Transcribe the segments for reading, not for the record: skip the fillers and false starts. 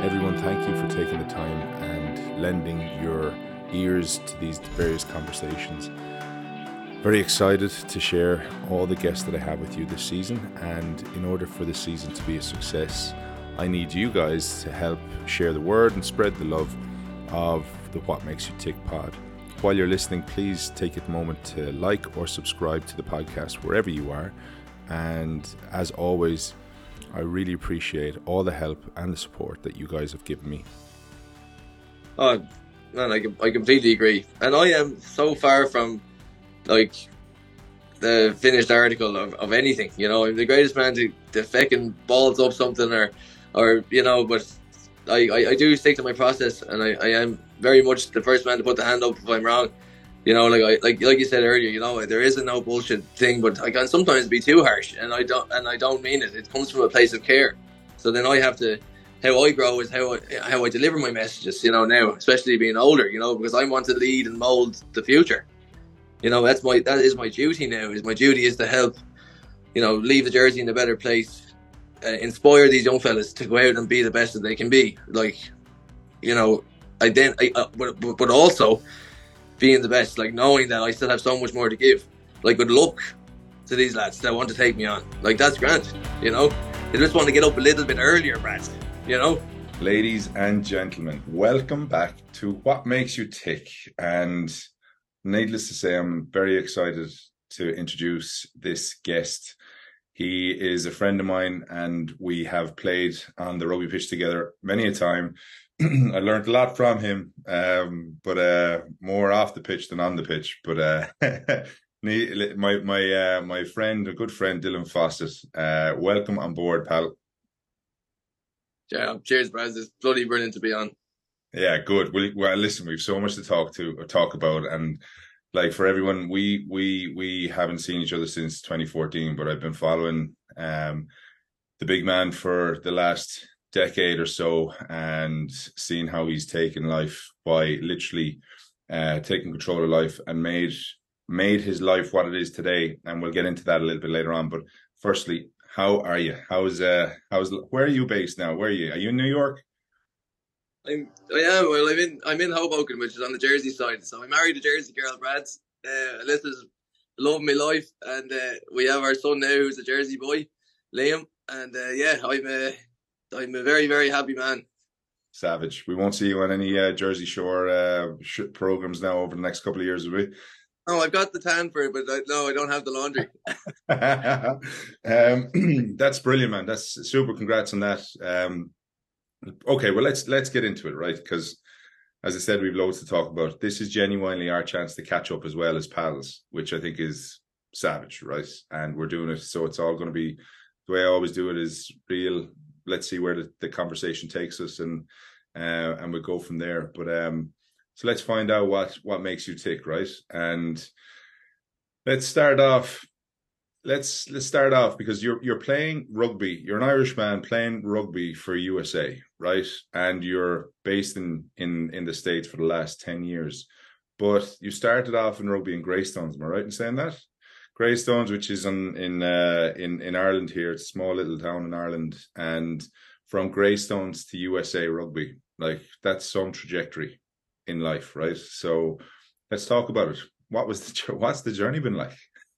Everyone, thank you for taking the time and lending your ears to these various conversations. Very excited to share all the guests that I have with you this season, and in order for this season to be a success, I need you guys to help share the word and spread the love of the What Makes You Tick pod. While you're listening, please take a moment to like or subscribe to the podcast wherever you are. And as always, I really appreciate all the help and the support that you guys have given me. Oh, man, I completely agree. And I am so far from, like, the finished article of anything. You know, I'm the greatest man to fucking balls up something or you know, but I do stick to my process, and I am very much the first man to put the hand up if I'm wrong. You know, like you said earlier, you know, there is a no bullshit thing, but I can sometimes be too harsh, and I don't mean it. It comes from a place of care. So then I have to, how I grow is how I deliver my messages. You know, now, especially being older, you know, because I want to lead and mold the future. You know, that is my duty now. My duty is to help, you know, leave the Jersey in a better place, inspire these young fellas to go out and be the best that they can be. Like, you know, but also being the best, like knowing that I still have so much more to give. Like, good luck to these lads that want to take me on. Like, that's grand, you know. They just want to get up a little bit earlier, Brad, you know. Ladies and gentlemen, welcome back to What Makes You Tick. And needless to say, I'm very excited to introduce this guest. He is a friend of mine, and we have played on the rugby pitch together many a time. I learned a lot from him, but more off the pitch than on the pitch. But my friend, a good friend, Dylan Fawcett, welcome on board, pal. Yeah, cheers, Brad. It's bloody brilliant to be on. Yeah, good. Well, listen, we've so much to talk about, and like for everyone, we haven't seen each other since 2014, but I've been following the big man for the last decade or so, and seeing how he's taken life by literally taking control of life and made his life what it is today. And we'll get into that a little bit later on. But firstly, how are you? Where are you based now? Where are you? Are you in New York? I am. Well, I'm in Hoboken, which is on the Jersey side. So I married a Jersey girl, Brad. Alyssa's love of my life, and we have our son now, who's a Jersey boy, Liam. And yeah, I'm a very, very happy man. Savage. We won't see you on any Jersey Shore programs now over the next couple of years, will we? Oh, I've got the tan for it, but no, I don't have the laundry. That's brilliant, man. That's super. Congrats on that. Okay, well, let's get into it, right? Because, as I said, we've loads to talk about. This is genuinely our chance to catch up as well as pals, which I think is savage, right? And we're doing it, so it's all going to be the way I always do it, is real. Let's see where the conversation takes us, and we'll go from there. But so let's find out what makes you tick, right? And let's start off. Let's start off because you're playing rugby. You're an Irish man playing rugby for USA, right? And you're based in the States for the last 10 years. But you started off in rugby in Greystones, am I right in saying that? Greystones, which is in Ireland here. It's a small little town in Ireland. And from Greystones to USA rugby, like, that's some trajectory in life, right? So let's talk about it. What's the journey been like?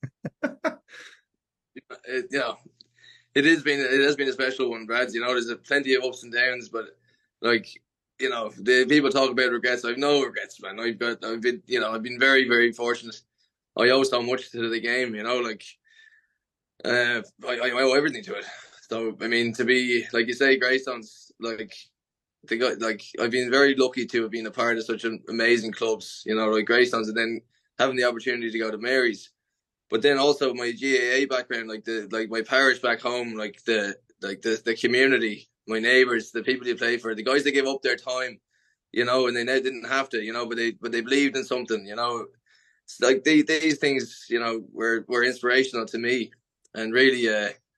It has been a special one, Brad. You know, there's plenty of ups and downs, but like, you know, the people talk about regrets. I've no regrets, man. I've been very, very fortunate. I owe so much to the game, you know, like I owe everything to it. So I mean, to be, like you say, Greystones, like I've been very lucky to have been a part of such amazing clubs, you know, like Greystones, and then having the opportunity to go to Mary's. But then also my GAA background, like my parish back home, like the community, my neighbours, the people you play for, the guys that give up their time, you know, and they didn't have to, you know, but they believed in something, you know. It's like these things, you know, were inspirational to me, and really,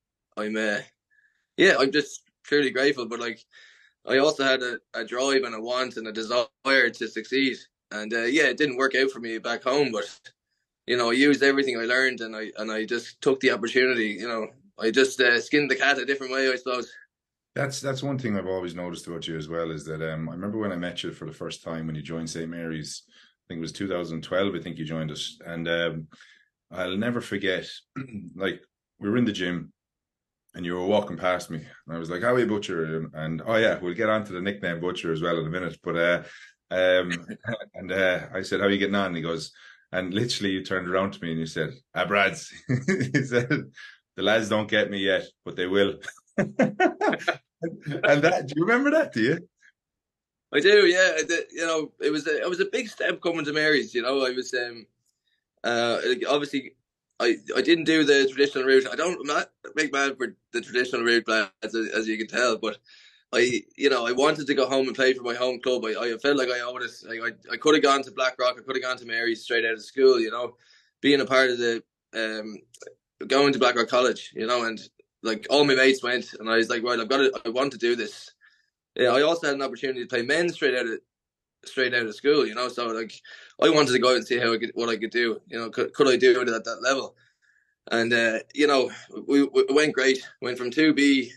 I'm just truly grateful. But like, I also had a drive and a want and a desire to succeed, and it didn't work out for me back home, but you know, I used everything I learned, and I just took the opportunity. You know, I just skinned the cat a different way, I suppose. That's one thing I've always noticed about you as well is that I remember when I met you for the first time when you joined St. Mary's. I think it was 2012. I think you joined us, and I'll never forget. Like we were in the gym, and you were walking past me, and I was like, "How are you, Butcher?" And oh yeah, we'll get on to the nickname Butcher as well in a minute. But um, and I said, "How are you getting on?" And he goes, and literally you turned around to me and you said, "Ah, Brads," he said, "The lads don't get me yet, but they will." And that, do you remember that? Do you? I do, yeah. You know, it was a big step coming to Mary's. You know, I was obviously I didn't do the traditional route. I'm not a big man for the traditional route, as you can tell. But I wanted to go home and play for my home club. I felt like I owed it. Like I could have gone to Blackrock. I could have gone to Mary's straight out of school. You know, being a part of the going to Blackrock College. You know, and like all my mates went, and I was like, right, I want to do this. Yeah, I also had an opportunity to play men straight out of school, you know. So like, I wanted to go out and see what I could do. You know, could I do it at that level? And you know, we went great. Went from 2B,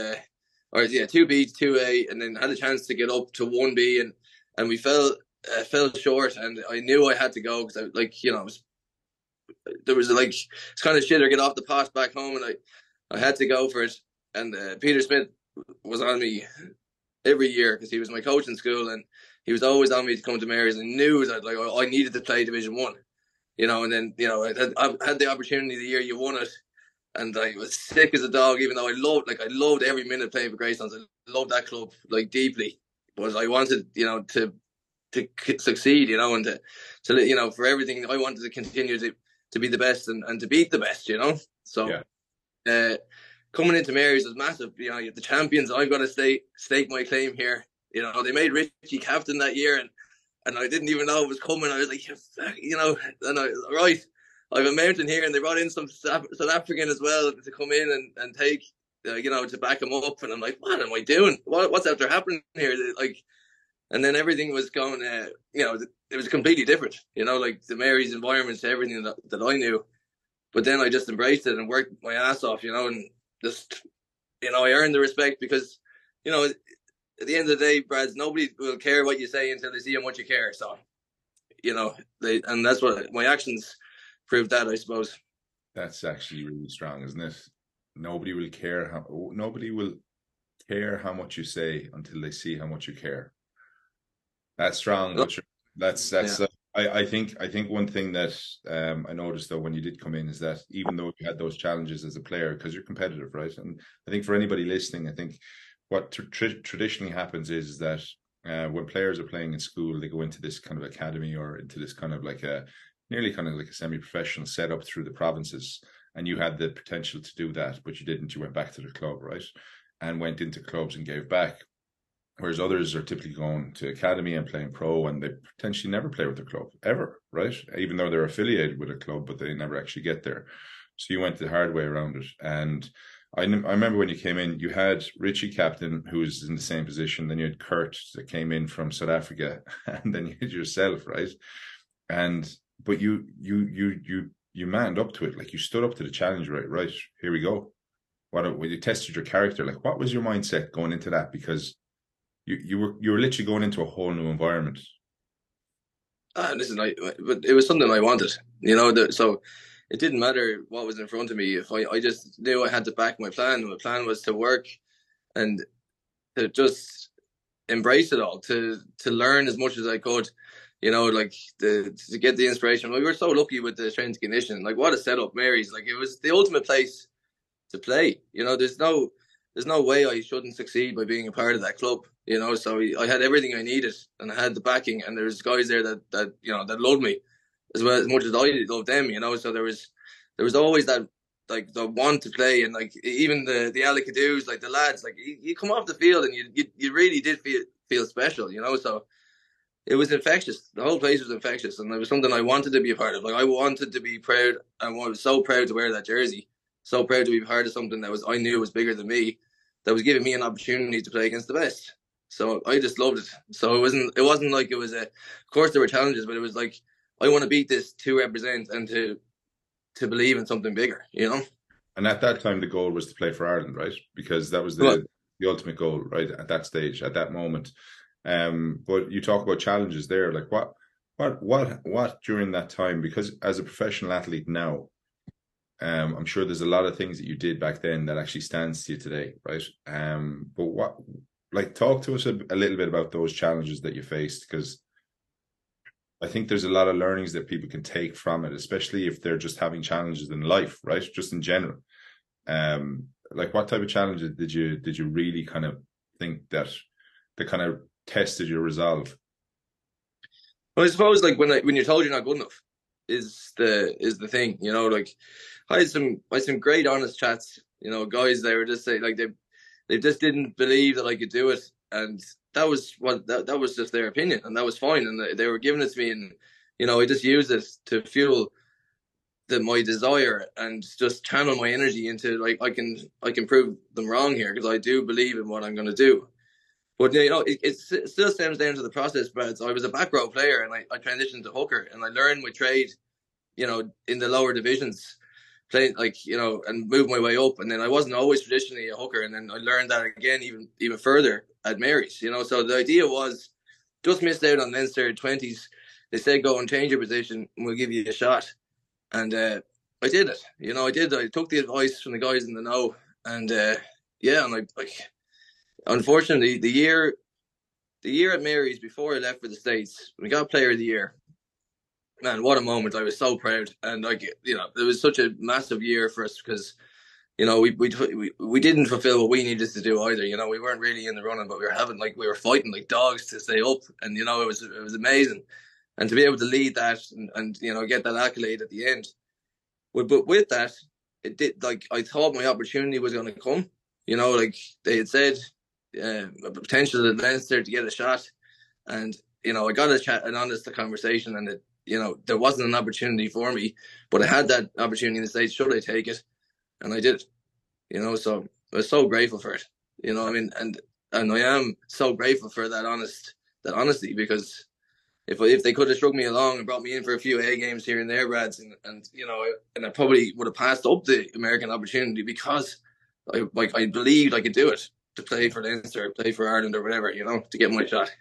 or 2B to 2A, and then had a chance to get up to 1B, and we fell short. And I knew I had to go because there was like it's kind of shit or get off the pot back home, and I had to go for it. And Peter Smith was on me every year because he was my coach in school, and he was always on me to come to Mary's. And knew that like I needed to play Division 1, you know. And then I had the opportunity the year you won it, and I was sick as a dog. Even though I loved every minute playing for Greystones. I loved that club like deeply, but I wanted to succeed, and to for everything I wanted to continue to be the best and to beat the best, So. Yeah. Coming into Mary's was massive. The champions. I've got to stake my claim here. They made Richie captain that year, and I didn't even know it was coming. I was like, right, I have a mountain here, and they brought in some South African as well to come in and take, to back him up. And I'm like, what am I doing? What's after happening here? Like, and then everything was going. It was completely different. Like the Mary's environment to everything that I knew. But then I just embraced it and worked my ass off, and just, I earned the respect because, at the end of the day, Brad, nobody will care what you say until they see how much you care. So, and that's what my actions proved that, I suppose. That's actually really strong, isn't it? Nobody will care how much you say until they see how much you care. That's strong. Oh. That's yeah. I think one thing that I noticed though when you did come in is that even though you had those challenges as a player, because you're competitive, right? And I think for anybody listening, I think what traditionally happens is that when players are playing in school, they go into this kind of academy or into this kind of like nearly kind of like a semi-professional setup through the provinces. And you had the potential to do that, but you didn't. You went back to the club, right? And went into clubs and gave back. Whereas others are typically going to academy and playing pro, and they potentially never play with the club ever, right? Even though they're affiliated with a club, but they never actually get there. So you went the hard way around it. And I remember when you came in, you had Richie captain, who was in the same position. Then you had Kurt that came in from South Africa, and then you had yourself, right? But you manned up to it, like you stood up to the challenge, right? Right, here we go. When you tested your character, like what was your mindset going into that? Because you were literally going into a whole new environment. Listen, but it was something I wanted, so it didn't matter what was in front of me. If I just knew I had to back my plan. My plan was to work and to just embrace it all, to learn as much as I could, like to get the inspiration. We were so lucky with the strength and conditioning. Like what a setup, Mary's. Like it was the ultimate place to play. There's no way I shouldn't succeed by being a part of that club. So I had everything I needed, and I had the backing, and there's guys there that loved me as well as much as I loved them. So there was always that like the want to play, and like even the Alakadoos, like the lads, like you come off the field and you really did feel special. So it was infectious. The whole place was infectious, and it was something I wanted to be a part of. Like I wanted to be proud, and I was so proud to wear that jersey, so proud to be part of something that I knew was bigger than me, that was giving me an opportunity to play against the best. So I just loved it. So it wasn't like it was of course there were challenges, but it was like, I want to beat this to represent and to believe in something bigger, And at that time, the goal was to play for Ireland, right? Because that was the the ultimate goal, right? At that stage, at that moment. But you talk about challenges there, like what during that time, because as a professional athlete now, I'm sure there's a lot of things that you did back then that actually stands to you today, right? But talk to us a little bit about those challenges that you faced, because I think there's a lot of learnings that people can take from it, especially if they're just having challenges in life, right? Just in general. What type of challenges did you really kind of think that kind of tested your resolve? Well, I suppose like when you're told you're not good enough is the thing, you know. Like I had some great honest chats, you know, guys. They were just saying like they just didn't believe that I could do it, and that was that was just their opinion, and that was fine. And they were giving it to me, and you know, I just used it to fuel my desire and just channel my energy into like I can prove them wrong here, because I do believe in what I'm going to do. But you know, it still stems down to the process, Brad. So I was a back row player, and I transitioned to hooker, and I learned my trade, you know, in the lower divisions, playing like, you know, and moved my way up. And then I wasn't always traditionally a hooker, and then I learned that again even further at Mary's, you know. So the idea was just missed out on Leinster 20s. They said go and change your position, and we'll give you a shot. And I did it, you know. I took the advice from the guys in the know, and yeah, and unfortunately, the year at Mary's before I left for the States, we got Player of the Year. Man, what a moment! I was so proud, and like, you know, it was such a massive year for us, because you know we didn't fulfill what we needed to do either. You know, we weren't really in the running, but we were fighting like dogs to stay up, and you know, it was amazing, and to be able to lead that and you know, get that accolade at the end. But with that, it did, like, I thought my opportunity was going to come. You know, like they had said, a potential at Leinster to get a shot, and you know, I got an honest conversation, and it, you know, there wasn't an opportunity for me, but I had that opportunity in the States. Should I take it? And I did it. You know, so I was so grateful for it. You know, I mean, and I am so grateful for that honesty, because if they could have struck me along and brought me in for a few A games here and there, Brads, and you know, and I probably would have passed up the American opportunity, because I believed I could do it, to play for Leinster, play for Ireland or whatever, you know, to get my shot.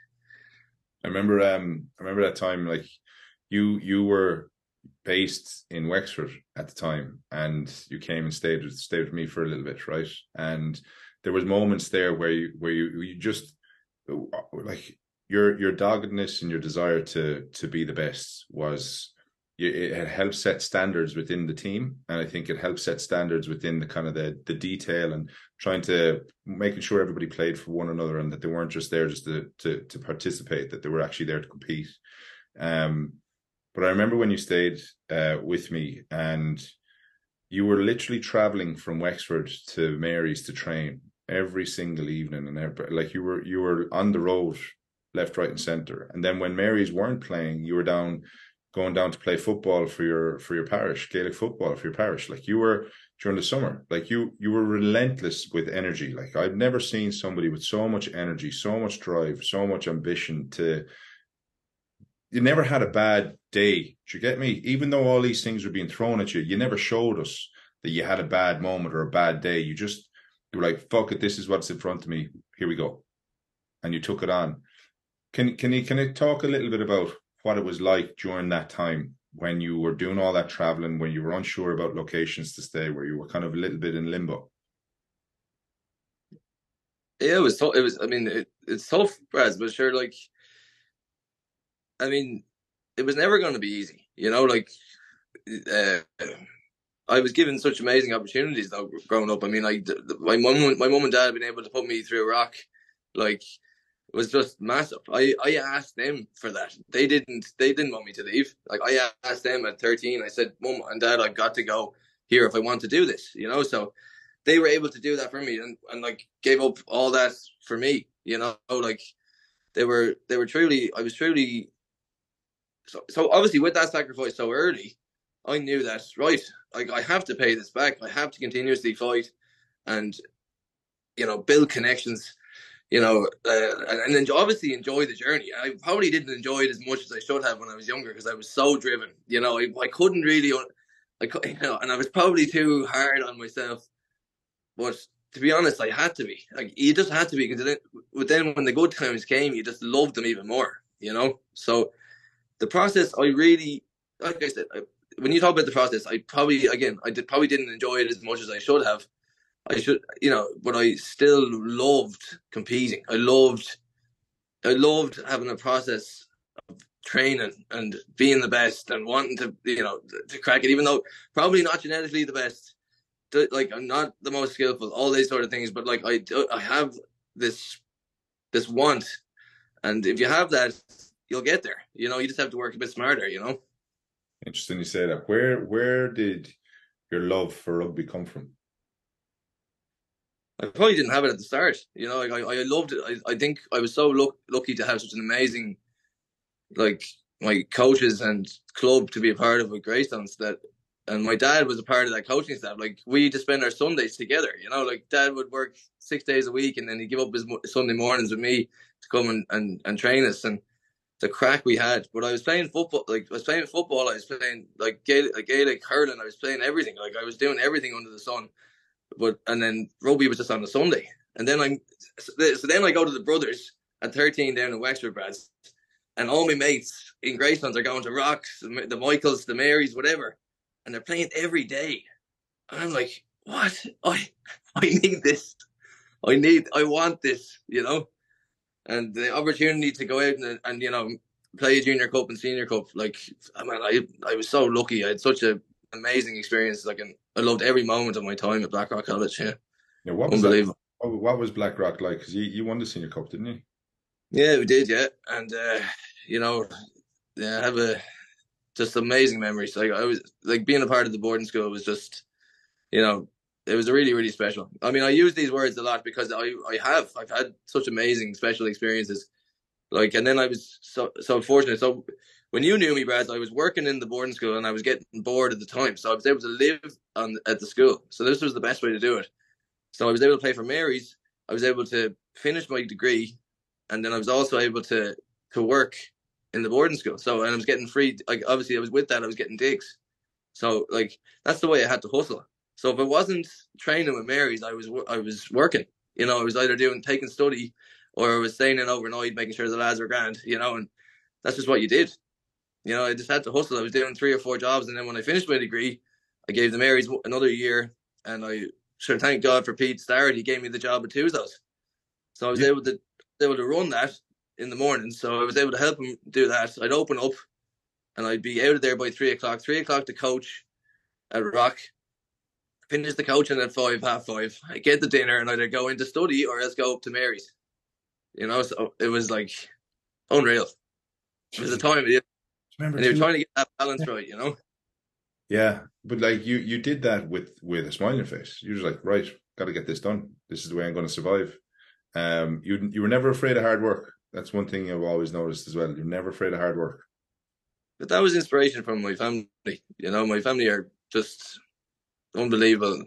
I remember that time, like you were based in Wexford at the time, and you came and stayed with me for a little bit, right? And there was moments there where you just, like, your doggedness and your desire to be the best was, it helped set standards within the team, and I think it helped set standards within the kind of the detail, and trying to making sure everybody played for one another, and that they weren't just there just to participate, that they were actually there to compete. But I remember when you stayed with me, and you were literally traveling from Wexford to Mary's to train every single evening, and like you were on the road, left, right, and centre. And then when Mary's weren't playing, you were going down to play football for your parish, Gaelic football for your parish. Like, you were during the summer, like you were relentless with energy. Like, I've never seen somebody with so much energy, so much drive, so much ambition you never had a bad day. Do you get me? Even though all these things were being thrown at you, you never showed us that you had a bad moment or a bad day. You were like, fuck it, this is what's in front of me. Here we go. And you took it on. Can you talk a little bit about what it was like during that time, when you were doing all that traveling, when you were unsure about locations to stay, where you were kind of a little bit in limbo? Yeah, it was tough. I mean, it's tough, Brad, but sure, like, I mean, it was never going to be easy, you know. Like, I was given such amazing opportunities though growing up. I mean, like, my mum and dad had been able to put me through a rock, like, it was just massive. I asked them for that. They didn't want me to leave. Like, I asked them at 13. I said, Mum and Dad, I've got to go here if I want to do this, you know. So they were able to do that for me, and like, gave up all that for me, you know. Like, they were truly, I was truly. So obviously, with that sacrifice so early, I knew that, right, like, I have to pay this back. I have to continuously fight, and you know, build connections, you know, and then obviously enjoy the journey. I probably didn't enjoy it as much as I should have when I was younger, because I was so driven. You know, I couldn't really, you know, and I was probably too hard on myself. But to be honest, I had to be. Like, you just had to be, because then when the good times came, you just loved them even more, you know? So the process, I really, like I said, when you talk about the process, I probably, again, probably didn't enjoy it as much as I should have. I should, but I still loved competing. I loved having a process of training and being the best and wanting to, to crack it, even though probably not genetically the best. Like, I'm not the most skillful, all these sort of things, but like I have this want, and if you have that, you'll get there. You just have to work a bit smarter. Interesting you say that. Where did your love for rugby come from? I probably didn't have it at the start. Like, I loved it. I think I was so lucky to have such an amazing, like, my coaches and club to be a part of with Greystones, and my dad was a part of that coaching staff. Like, we used to spend our Sundays together. Like, Dad would work 6 days a week, and then he'd give up his Sunday mornings with me to come and train us, and the crack we had. But I was playing football. Like, I was playing like Gaelic hurling. I was playing everything. Like, I was doing everything under the sun. And then rugby was just on a Sunday. And then I go to the Brothers at 13 down in Wexford, Brads, and all my mates in Greystones are going to Rocks, the Michaels, the Marys, whatever, and they're playing every day. And I'm like, what? I need this. I want this, And the opportunity to go out and play a junior cup and senior cup, like, I mean, I was so lucky. I had such an amazing experience. Like, I loved every moment of my time at Blackrock College. Yeah, what was unbelievable. What was Blackrock like? Because you won the senior cup, didn't you? Yeah, we did. Yeah, and I have just amazing memories. Like, I was like, being a part of the boarding school was just, it was really, really special. I mean, I use these words a lot because I've had such amazing special experiences. Like, and then I was so fortunate. So when you knew me, Brad, I was working in the boarding school and I was getting bored at the time. So I was able to live at the school. So this was the best way to do it. So I was able to play for Mary's. I was able to finish my degree. And then I was also able to work in the boarding school. So, and I was getting free, like, obviously I was with that, I was getting digs. So, like, that's the way I had to hustle. So if I wasn't training with Mary's, I was working. I was either taking study, or I was staying in overnight, making sure the lads were grand, and that's just what you did. I just had to hustle. I was doing 3 or 4 jobs, and then when I finished my degree, I gave the Marys another year, and I sure thank God for Pete Starrett. He gave me the job at Tuesdays. So I was able to run that in the morning. So I was able to help him do that. I'd open up, and I'd be out of there by 3 o'clock. 3 o'clock to coach at Rock. Finish the coaching at 5, 5:30. I get the dinner, and either go into study or else go up to Mary's. So it was like unreal. It was a time, and you're trying to get that balance right, Yeah, but like you did that with a smiling face. You were like, right, got to get this done. This is the way I'm going to survive. You were never afraid of hard work. That's one thing I've always noticed as well. You're never afraid of hard work. But that was inspiration from my family. My family are just unbelievable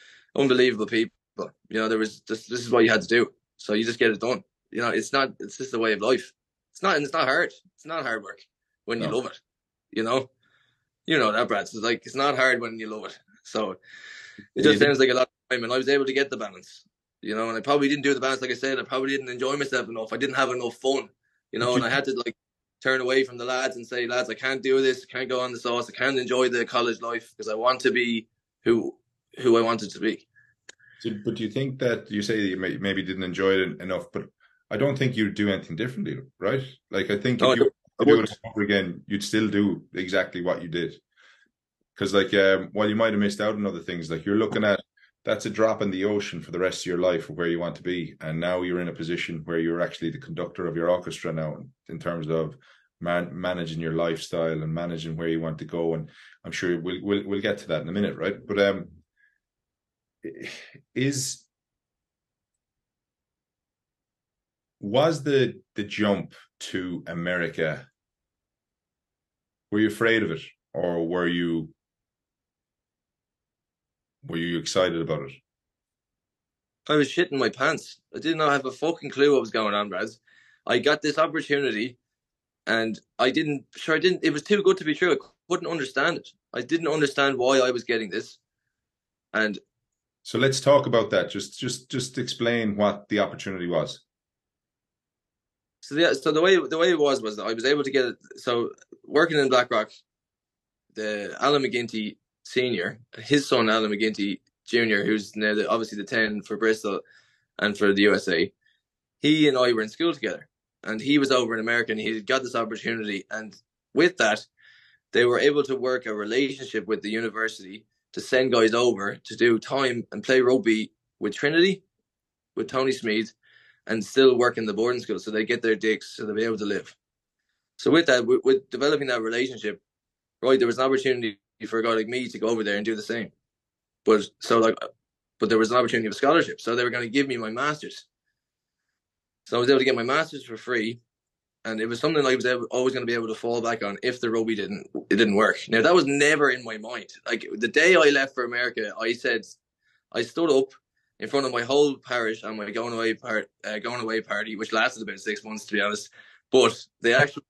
people. There was this is what you had to do. So you just get it done. It's just a way of life. It's not hard. It's not hard work when you love it. You know that, Brad. It's not hard when you love it. So it just sounds like a lot of time, and I was able to get the balance. And I probably didn't do the balance. Like I said, I probably didn't enjoy myself enough. I didn't have enough fun. And I had to turn away from the lads and say, lads, I can't do this. I can't go on the sauce. I can't enjoy the college life because I want to be who I wanted to be. But do you think that you say you maybe didn't enjoy it enough, but I don't think you'd do anything differently, right? Like, I think if you do it over again, you'd still do exactly what you did. Because while you might have missed out on other things, like, you're looking at, that's a drop in the ocean for the rest of your life of where you want to be. And now you're in a position where you're actually the conductor of your orchestra now, in terms of managing your lifestyle and managing where you want to go. And I'm sure we'll get to that in a minute, right? But was the jump to America, were you afraid of it, or were you excited about it? I was shitting my pants. I did not have a fucking clue what was going on, Braz. I got this opportunity, and it was too good to be true. I couldn't understand it. I didn't understand why I was getting this. And So let's talk about that. Just explain what the opportunity was. So the way it was that I was able to get it. So working in Blackrock, the Alan McGinty Senior, his son Alan McGinty Junior, who's now obviously the 10 for Bristol and for the USA, he and I were in school together, and he was over in America, and he got this opportunity, and with that, they were able to work a relationship with the university to send guys over to do time and play rugby with Trinity, with Tony Smead, and still work in the boarding school, so they get their dicks, so they'll be able to live. So with that, with developing that relationship, right, there was an opportunity for a guy like me to go over there and do the same. But there was an opportunity of a scholarship, so they were going to give me my master's. So I was able to get my master's for free, and it was something I was always going to be able to fall back on if the rugby didn't work. Now that was never in my mind. Like the day I left for America, I stood up in front of my whole parish on my going away party, which lasted about 6 months, to be honest. But the actual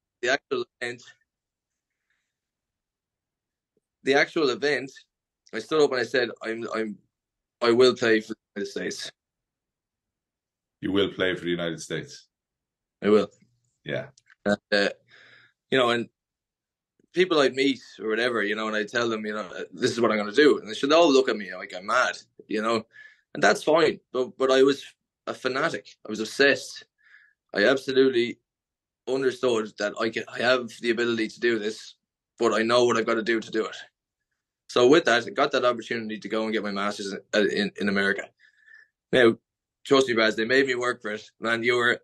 event, I stood up and I said, I will play for the United States. You will play for the United States. I will. Yeah. And people I'd meet or whatever, and I tell them, this is what I'm going to do. And they should all look at me like I'm mad, and that's fine. But I was a fanatic. I was obsessed. I absolutely understood that I have the ability to do this, but I know what I've got to do it. So with that, I got that opportunity to go and get my master's in America. Now, trust me, Baz, they made me work for it. Man, you were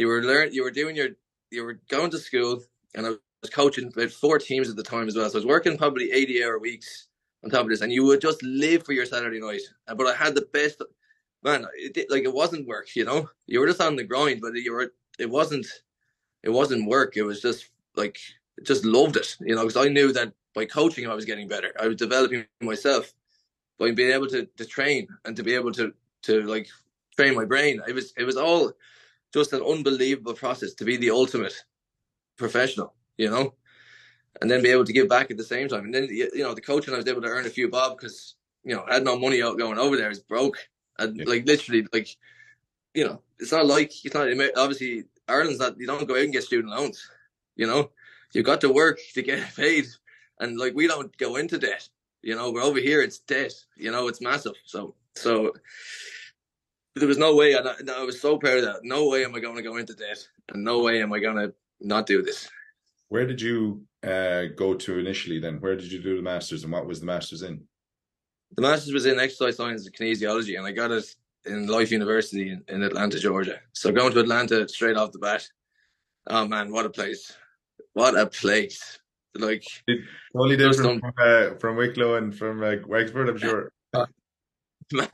going to school, and I was coaching about 4 teams at the time as well. So I was working probably 80-hour weeks on top of this, and you would just live for your Saturday night. But I had the best, man. It wasn't work, You were just on the grind, but it wasn't work. It was just just loved it, because I knew that by coaching I was getting better. I was developing myself by being able to train and to be able to train my brain. It was all just an unbelievable process to be the ultimate professional, and then be able to give back at the same time. And then, the coaching, I was able to earn a few bob because, I had no money out going over there. I was broke. And literally, it's not obviously Ireland's not, you don't go out and get student loans, you've got to work to get paid. And we don't go into debt, we're over here, it's debt, it's massive. So there was no way, and I was so proud of that. No way am I going to go into debt, and no way am I going to not do this. Where did you go to initially then? Where did you do the Masters, and what was the Masters in? The Masters was in exercise science and kinesiology, and I got it in Life University in Atlanta, Georgia. So going to Atlanta straight off the bat, oh man, what a place. What a place. Totally different from Wicklow and from Wexford, I'm sure. Man,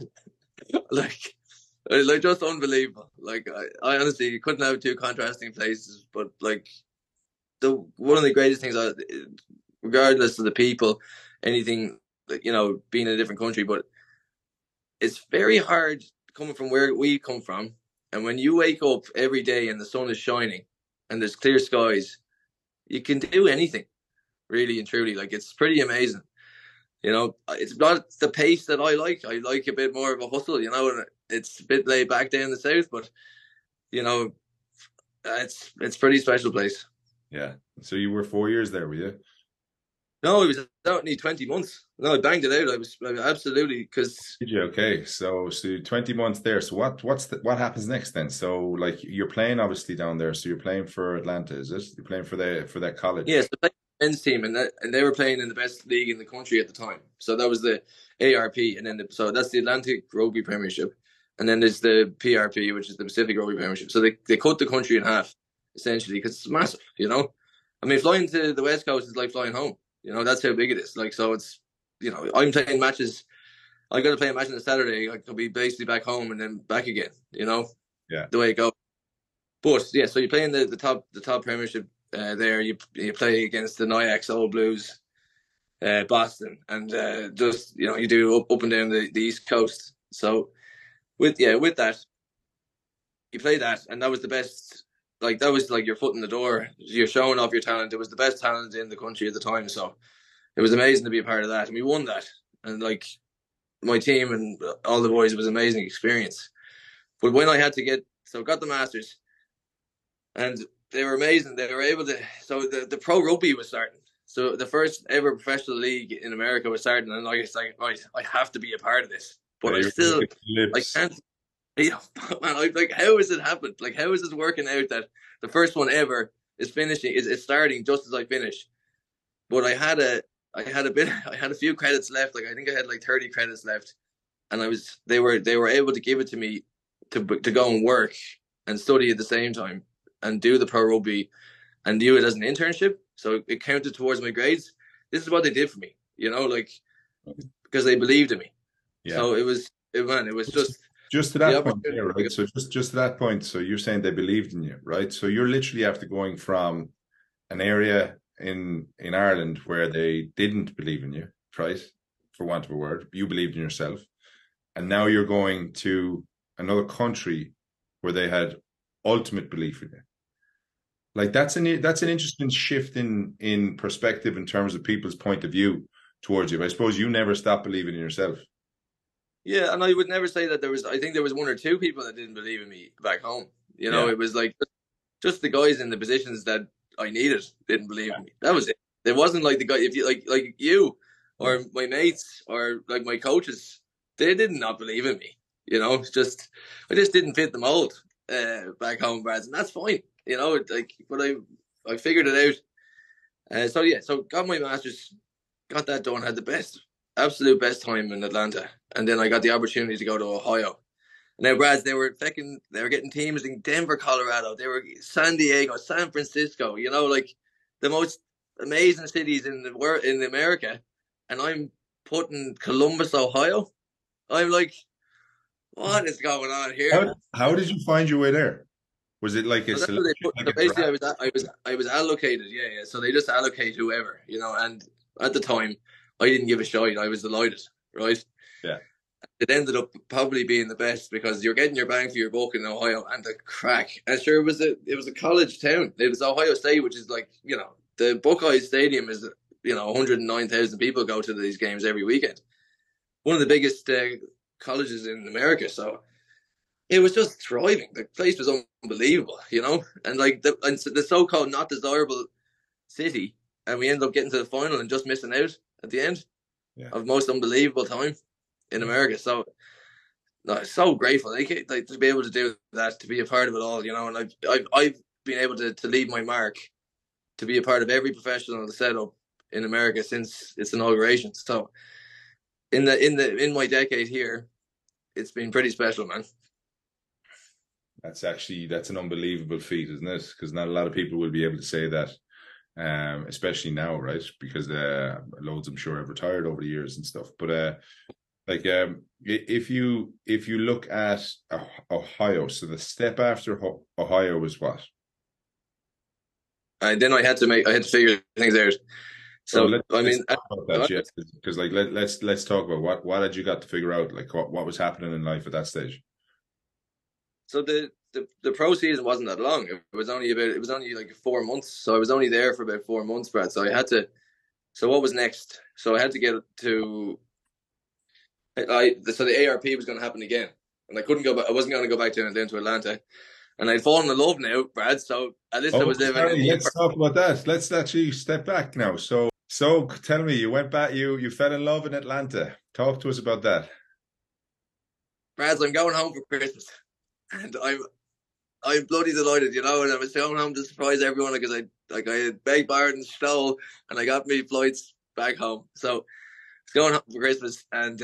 just unbelievable. I honestly couldn't have 2 contrasting places, but one of the greatest things, regardless of the people, anything, being in a different country, but it's very hard coming from where we come from. And when you wake up every day and the sun is shining and there's clear skies, you can do anything, really and truly. It's pretty amazing. It's not the pace that I like. I like a bit more of a hustle, and it's a bit laid back down the south, but it's a pretty special place. Yeah. So you were 4 years there, were you? No, it was only 20 months. No, I banged it out. I was absolutely, because. Okay, so 20 months there. So what happens next then? So you're playing obviously down there. So you're playing for Atlanta, is it? You're playing for that college. Yes, the men's team, and they were playing in the best league in the country at the time. So that was the ARP, and then so that's the Atlantic Rugby Premiership, and then there's the PRP, which is the Pacific Rugby Premiership. So they cut the country in half essentially because it's massive. I mean, flying to the West Coast is like flying home. That's how big it is. So it's, I'm playing matches. I got to play a match on a Saturday. I could be basically back home and then back again. Yeah, the way it goes. But yeah, so you play in the top Premiership. There you play against the Nyax Old Blues, Boston, and just you do up and down the East Coast. So with that, you play that, and that was the best. That was your foot in the door. You're showing off your talent. It was the best talent in the country at the time. So it was amazing to be a part of that, and we won that. And my team and all the boys, it was an amazing experience. But when I had to got the Masters, and they were amazing. They were able to. So the pro rugby was starting. So the first ever professional league in America was starting, and I was like, right, I have to be a part of this. But I can't. Man, I'm like, how has it happened? Like, how is this working out that the first one ever is finishing? Is starting just as I finish? But I had a few credits left. Like I think I had like 30 credits left, and they were able to give it to me to go and work and study at the same time and do the pro rugby and do it as an internship. So it counted towards my grades. This is what they did for me, like, because they believed in me. Yeah. So it was just to that point there, right? So just to that point. So you're saying they believed in you, right? So you're literally after going from an area in Ireland where they didn't believe in you, right? For want of a word, you believed in yourself. And now you're going to another country where they had ultimate belief in you. Like that's an interesting shift in perspective in terms of people's point of view towards you. I suppose you never stopped believing in yourself. Yeah, and I would never say that I think there was one or two people that didn't believe in me back home. It was like just the guys in the positions that I needed didn't believe in me. That was it. It wasn't like the guy, if you like you or my mates or like my coaches, they did not believe in me. I just didn't fit the mold back home, Brad, and that's fine. But I figured it out. So got my Masters, got that done, had the absolute best time in Atlanta, and then I got the opportunity to go to Ohio. Now, Brad, they were getting teams in Denver, Colorado. They were San Diego, San Francisco. Like the most amazing cities in the world, in America, and I'm putting Columbus, Ohio. I'm like, what is going on here? How did you find your way there? Was it like basically, I was allocated. Yeah. So they just allocate whoever, and at the time, I didn't give a shit. I was delighted, right? Yeah. It ended up probably being the best because you're getting your bang for your buck in Ohio, and the crack. And sure, it was a college town. It was Ohio State, which is like, the Buckeye Stadium is, 109,000 people go to these games every weekend. One of the biggest colleges in America. So it was just thriving. The place was unbelievable, and like the so-called not desirable city, and we ended up getting to the final and just missing out at the end of most unbelievable time in America. So so grateful to be able to do that, to be a part of it all, and I've been able to leave my mark, to be a part of every professional setup in America since its inauguration. So in my decade here, it's been pretty special, man. That's an unbelievable feat, isn't it? Because not a lot of people will be able to say that, especially now, right? Because loads, I'm sure, have retired over the years and stuff. But if you look at Ohio, so the step after Ohio was what? And then I had to figure things out. So because let's talk about what had you got to figure out, like what was happening in life at that stage. So the pro season wasn't that long. It was only like 4 months. So I was only there for about 4 months, Brad. So so what was next? So I had to get to, so the ARP was going to happen again. And I couldn't go back. I wasn't going to go back down to Atlanta. And I'd fallen in love now, Brad. So at least I was living. Let's talk about that. Let's actually step back now. So tell me, you went back, you fell in love in Atlanta. Talk to us about that. Brad, I'm going home for Christmas. And I'm bloody delighted, and I was going home to surprise everyone because I had begged, borrowed, and stole, and I got me flights back home. So I was going home for Christmas, and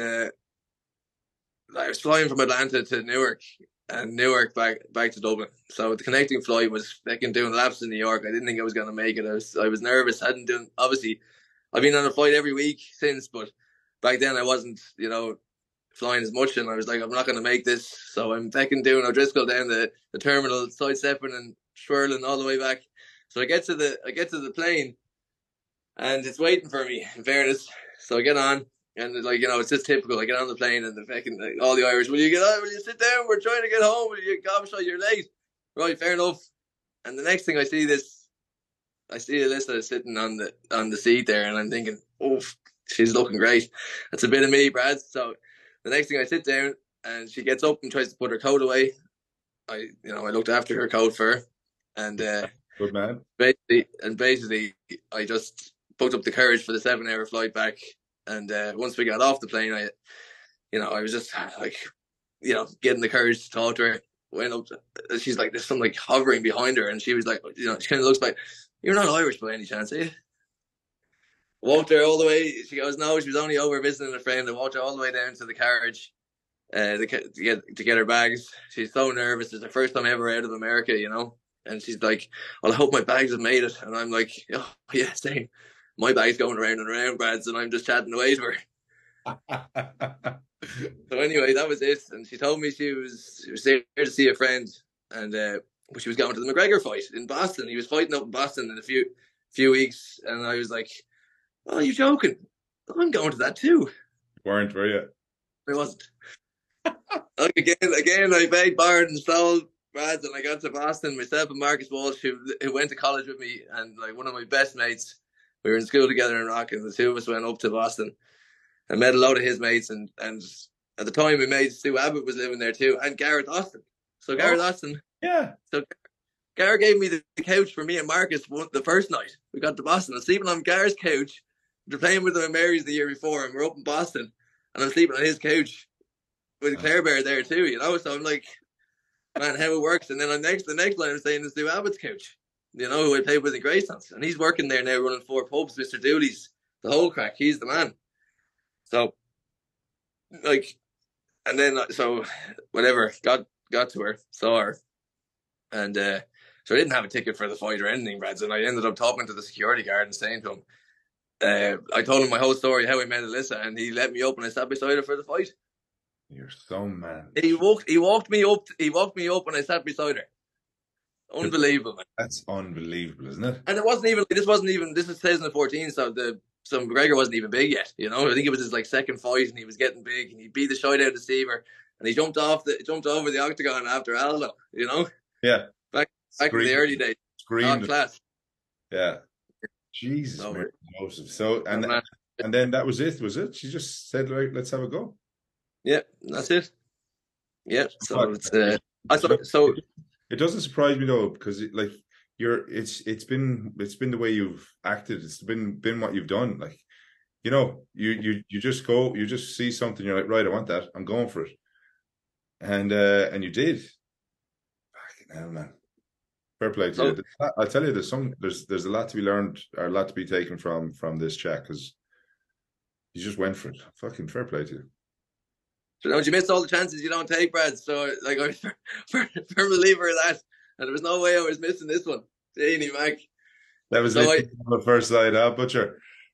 I was flying from Atlanta to Newark, and Newark back to Dublin. So the connecting flight was doing laps in New York. I didn't think I was going to make it. I was nervous. Obviously, I've been on a flight every week since, but back then I wasn't, flying as much, and I was like, I'm not going to make this. So I'm doing O'Driscoll down the terminal, sidestepping and swirling all the way back. So I get to the plane, and it's waiting for me, in fairness. So I get on, and it's just typical. I get on the plane, and all the Irish, will you get on? Will you sit down? We're trying to get home. Will you gobshite? You're late. Right, fair enough. And the next thing I see Alyssa sitting on the seat there, and I'm thinking, oh, she's looking great. That's a bit of me, Brad. So The next thing, I sit down and she gets up and tries to put her coat away. I looked after her coat for her, and Good man. basically, I just booked up the courage for the 7-hour flight back. And once we got off the plane, I was just like, getting the courage to talk to her. Went up, she's like, there's some like hovering behind her, and she was like, she kind of looks like, "You're not Irish by any chance, are you?" Walked her all the way. She goes, "No, she was only over visiting a friend." I walked her all the way down to the carriage to get her bags. She's so nervous. It's her first time ever out of America, And she's like, "Well, I hope my bags have made it." And I'm like, "Oh yeah, same. My bag's going around and around, Brads, and I'm just chatting away to her." So anyway, that was it. And she told me she was there to see a friend, and she was going to the McGregor fight in Boston. He was fighting up in Boston in a few weeks, and I was like, "Oh, you're joking? I'm going to that too." Weren't, were you? I wasn't. Like, again, I begged, borrowed, and stole, Brads, and I got to Boston. Myself and Marcus Walsh, who went to college with me, and like one of my best mates. We were in school together in Rock, and the two of us went up to Boston. I met a load of his mates, and at the time, my mate Stu Abbott was living there too, and Gareth Austin. So Gareth Austin, yeah. So Gareth gave me the couch for me and Marcus the first night. We got to Boston. I was sleeping on Gareth's couch. They're playing with them in Mary's the year before, and we're up in Boston, and I'm sleeping on his couch with Claire Bear there too. So I'm like, man, how it works. And then the next line, I'm staying in Stu Abbott's couch. Who I played with in Greystones, and he's working there now, running 4 pubs. Mr. Dooley's, the whole crack. He's the man. So, like, and then so whatever, got to her, saw her, and so I didn't have a ticket for the fight or anything, Brad. And I ended up talking to the security guard and saying to him, I told him my whole story, how I met Alyssa, and he let me up and I sat beside her for the fight. You're so mad. He walked me up and I sat beside her. Unbelievable, man. That's unbelievable, isn't it? And this is 2014, so McGregor wasn't even big yet, I think it was his like second fight, and he was getting big, and he beat the shit out of Seaver, and he jumped over the octagon after Aldo, Yeah. Back in the early days. Screamed. Class. Yeah. Jesus, Joseph. So and then that was it, was it? She just said, like, let's have a go. Yeah, that's it. Yeah. So it's it doesn't surprise me though, because it's been the way you've acted. It's been what you've done. Like, you just go, you just see something, you're like, right, I want that, I'm going for it. And you did. Fucking hell, man. Fair play to you. I'll tell you, there's a lot to be learned, or a lot to be taken from this chat, because you just went for it. Fucking fair play to you. So don't you miss all the chances you don't take, Brad? So like, I was firm believer of that, and there was no way I was missing this one. Janie Mac. That was it on the first side, huh, Butcher?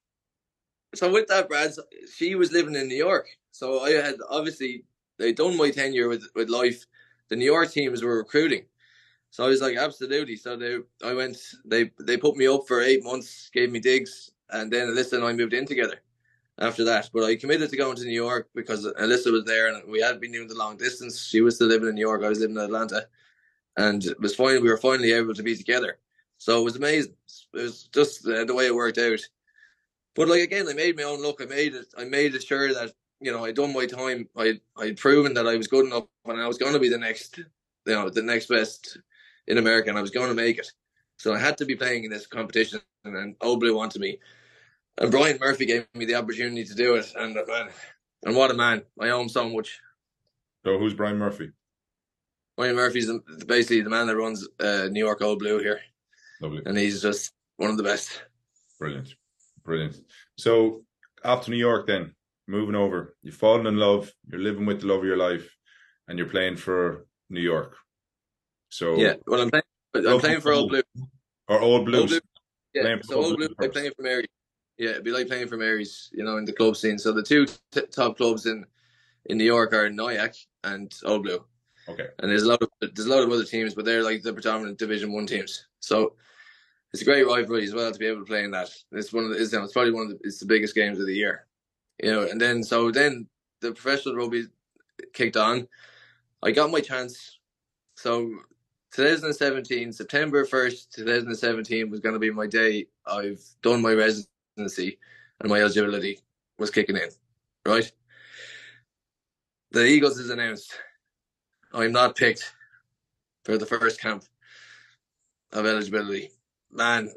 So with that, Brad, she was living in New York. So I had obviously, they'd done my tenure with Life. The New York teams were recruiting. So I was like, absolutely. So they put me up for 8 months, gave me digs, and then Alyssa and I moved in together after that. But I committed to going to New York because Alyssa was there, and we had been doing the long distance. She was still living in New York. I was living in Atlanta, and it was fine. We were finally able to be together. So it was amazing. It was just the way it worked out. But like, again, I made my own luck. I made it sure that, I'd done my time. I'd proven that I was good enough, and I was going to be the next best in America, and I was going to make it. So I had to be playing in this competition, and Old Blue wanted me. And Brian Murphy gave me the opportunity to do it, and man, and what a man! I owe him so much. So who's Brian Murphy? Brian Murphy's basically the man that runs New York Old Blue here. Lovely. And he's just one of the best. Brilliant. So after New York, then moving over, you've fallen in love, you're living with the love of your life, and you're playing for New York. So yeah, well, I'm playing for Old Blue. Or Old Blues. Old Blue. Yeah, so Old Blue, I'm playing for Mary's. Yeah, it'd be like playing for Mary's, in the club scene. So the two top clubs in New York are Nyack and Old Blue. Okay. And there's a lot of other teams, but they're like the predominant Division 1 teams. So it's a great rivalry as well to be able to play in that. It's probably it's the biggest games of the year, And then the professional rugby kicked on. I got my chance. So 2017, September 1st, 2017 was going to be my day. I've done my residency and my eligibility was kicking in, right? the Eagles is announced. I'm not picked for the first camp of eligibility. Man,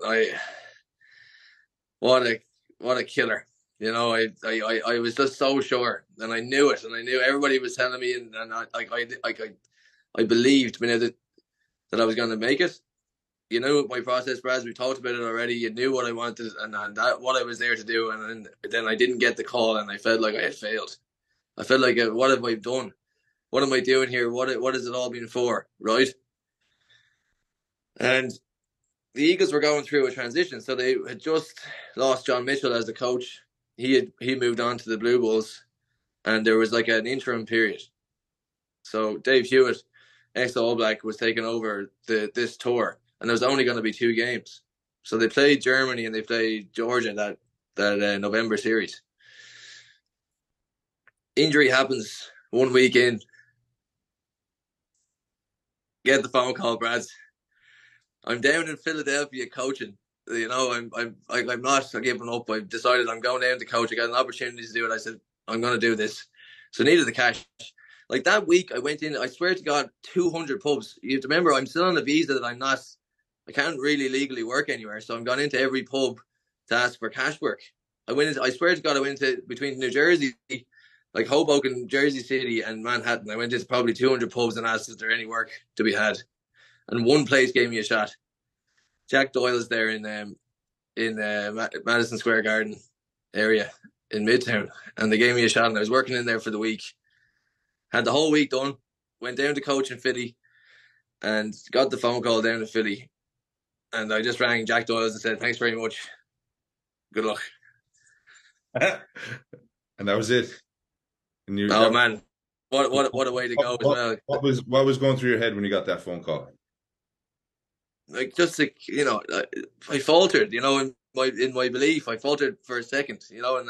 what a killer. You know, I was just so sure, and I knew it, and I knew everybody was telling me, and I believed that I was going to make it. You knew my process, Braz. We talked about it already. You knew what I wanted and that what I was there to do, and then I didn't get the call, and I felt like I had failed. I felt like, what have I done? What am I doing here? What has it all been for, right? And the Eagles were going through a transition, so they had just lost John Mitchell as the coach. He moved on to the Blue Bulls, and there was like an interim period. So Dave Hewitt, ex-All Black, was taking over this tour, and there was only going to be 2 games. So they played Germany and they played Georgia that November series. Injury happens 1 week in. Get the phone call, Brad. I'm down in Philadelphia coaching. You know, I'm not giving up. I've decided I'm going down to coach. I got an opportunity to do it. I said, I'm going to do this. So I needed the cash. Like that week, I went in, I swear to God, 200 pubs. You have to remember, I'm still on a visa that I can't really legally work anywhere. So I'm gone into every pub to ask for cash work. I swear to God, I went into between New Jersey, like Hoboken, Jersey City, and Manhattan. I went into probably 200 pubs and asked if there any work to be had. And one place gave me a shot. Jack Doyle's there in Madison Square Garden area in Midtown. And they gave me a shot, and I was working in there for the week. Had the whole week done. Went down to coach in Philly and got the phone call down to Philly. And I just rang Jack Doyle's and said, thanks very much. Good luck. And that was it. Man, what a way to go as well. What was going through your head when you got that phone call? Like, just like, you know, I faltered, you know, in my belief. I faltered for a second, you know, and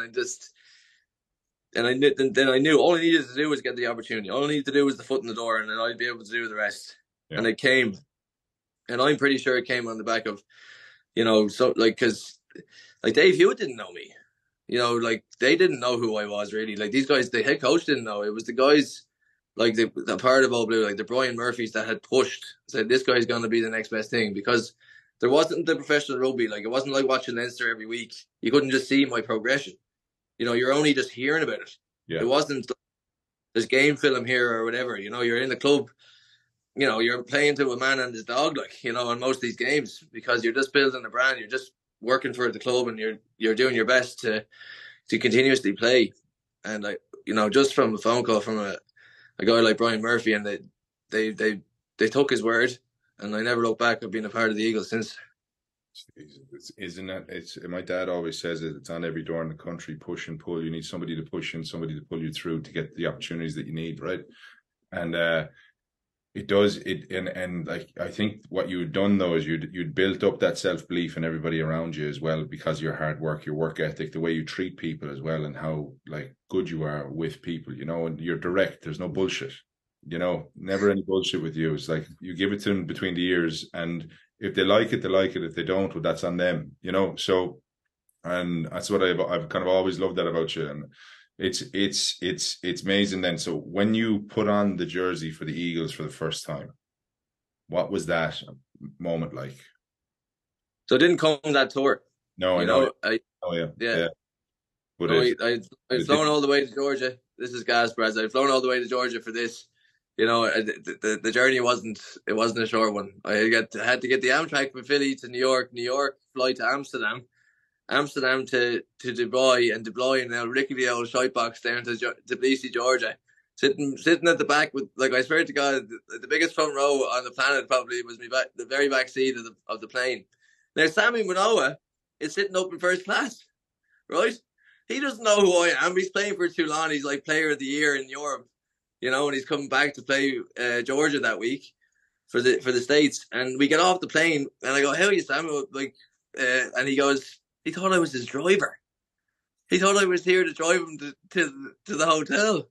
I knew all I needed to do was get the opportunity. All I needed to do was the foot in the door, and then I'd be able to do the rest. Yeah. And it came, and I'm pretty sure it came on the back of, you know, so like, because like Dave Hewitt didn't know me, you know, like they didn't know who I was really. Like these guys, the head coach didn't know. It was the guys like the part of All Blue, like the Brian Murphys that had pushed, said this guy's going to be the next best thing, because there wasn't the professional rugby. Like it wasn't like watching Leinster every week. You couldn't just see my progression. You know, you're only just hearing about it. Yeah. It wasn't, there's game film here or whatever. You know, you're in the club, you know, you're playing to a man and his dog, like, you know, on most of these games, because you're just building a brand. You're just working for the club, and you're doing your best to continuously play. And, like, you know, just from a phone call from a guy like Brian Murphy, and they took his word, and I never looked back. I've been a part of the Eagles since. Isn't that, it's my dad always says it, it's on every door in the country, push and pull. You need somebody to push and somebody to pull you through to get the opportunities that you need, right? And it does it, and like I think what you'd done though is you'd built up that self-belief in everybody around you as well, because of your hard work, your work ethic, the way you treat people as well, and how like good you are with people, you know, and you're direct. There's no bullshit, you know, never any bullshit with you. It's like you give it to them between the ears, and if they like it, they like it. If they don't, well, that's on them, you know. So, and that's what I've kind of always loved that about you. And it's amazing. Then, so when you put on the jersey for the Eagles for the first time, what was that moment like? So it didn't come that tour. No, I know. Yeah. But I'd flown all the way to Georgia. This is gas, Braz. I'd flown all the way to Georgia for this. You know, the journey wasn't a short one. I had to get the Amtrak from Philly to New York, fly to Amsterdam to Dubai, and Dubai in a rickety old shite box down to Tbilisi, Georgia. Sitting at the back with, like, I swear to God, the biggest front row on the planet probably was the very back seat of the plane. Now Sammy Manoa is sitting up in first class, right? He doesn't know who I am. He's playing for Toulon. He's like Player of the Year in Europe. You know, and he's coming back to play Georgia that week for the States. And we get off the plane, and I go, "How are you, Samuel?" Like, and he goes, "He thought I was his driver. He thought I was here to drive him to the hotel."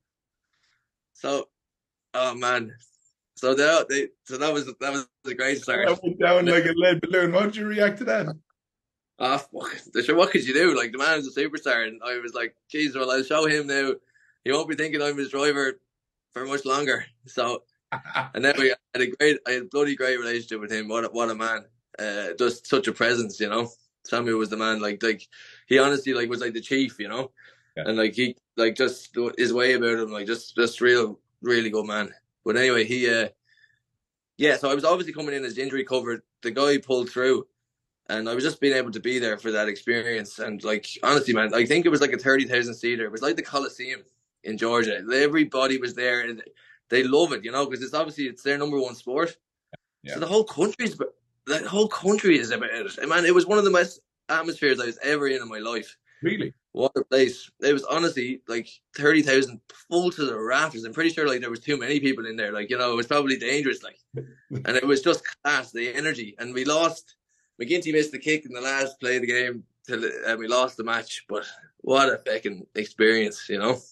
So, oh man, so that was a great start. That went down like a lead balloon. How did you react to that? What could you do? Like, the man is a superstar, and I was like, "Geez, well, I'll show him now. He won't be thinking I'm his driver for much longer. So, and then I had a bloody great relationship with him. What a man! Just such a presence, you know. Samuel was the man. Like he honestly like was like the chief, you know. Yeah. And like he like just his way about him, like just really good man. But anyway, yeah. So I was obviously coming in as injury covered. The guy pulled through, and I was just being able to be there for that experience. And like honestly, man, I think it was like a 30,000 seater. It was like the Coliseum in Georgia. Everybody was there, and they love it, you know, because it's their number one sport. Yeah. So the whole country is about it. Man, it was one of the best atmospheres I was ever in my life. Really? What a place. It was honestly like 30,000 full to the rafters. I'm pretty sure like there was too many people in there. Like, you know, it was probably dangerous. Like, and it was just class, the energy. And we lost. McGinty missed the kick in the last play of the game and we lost the match. But what a fucking experience, you know.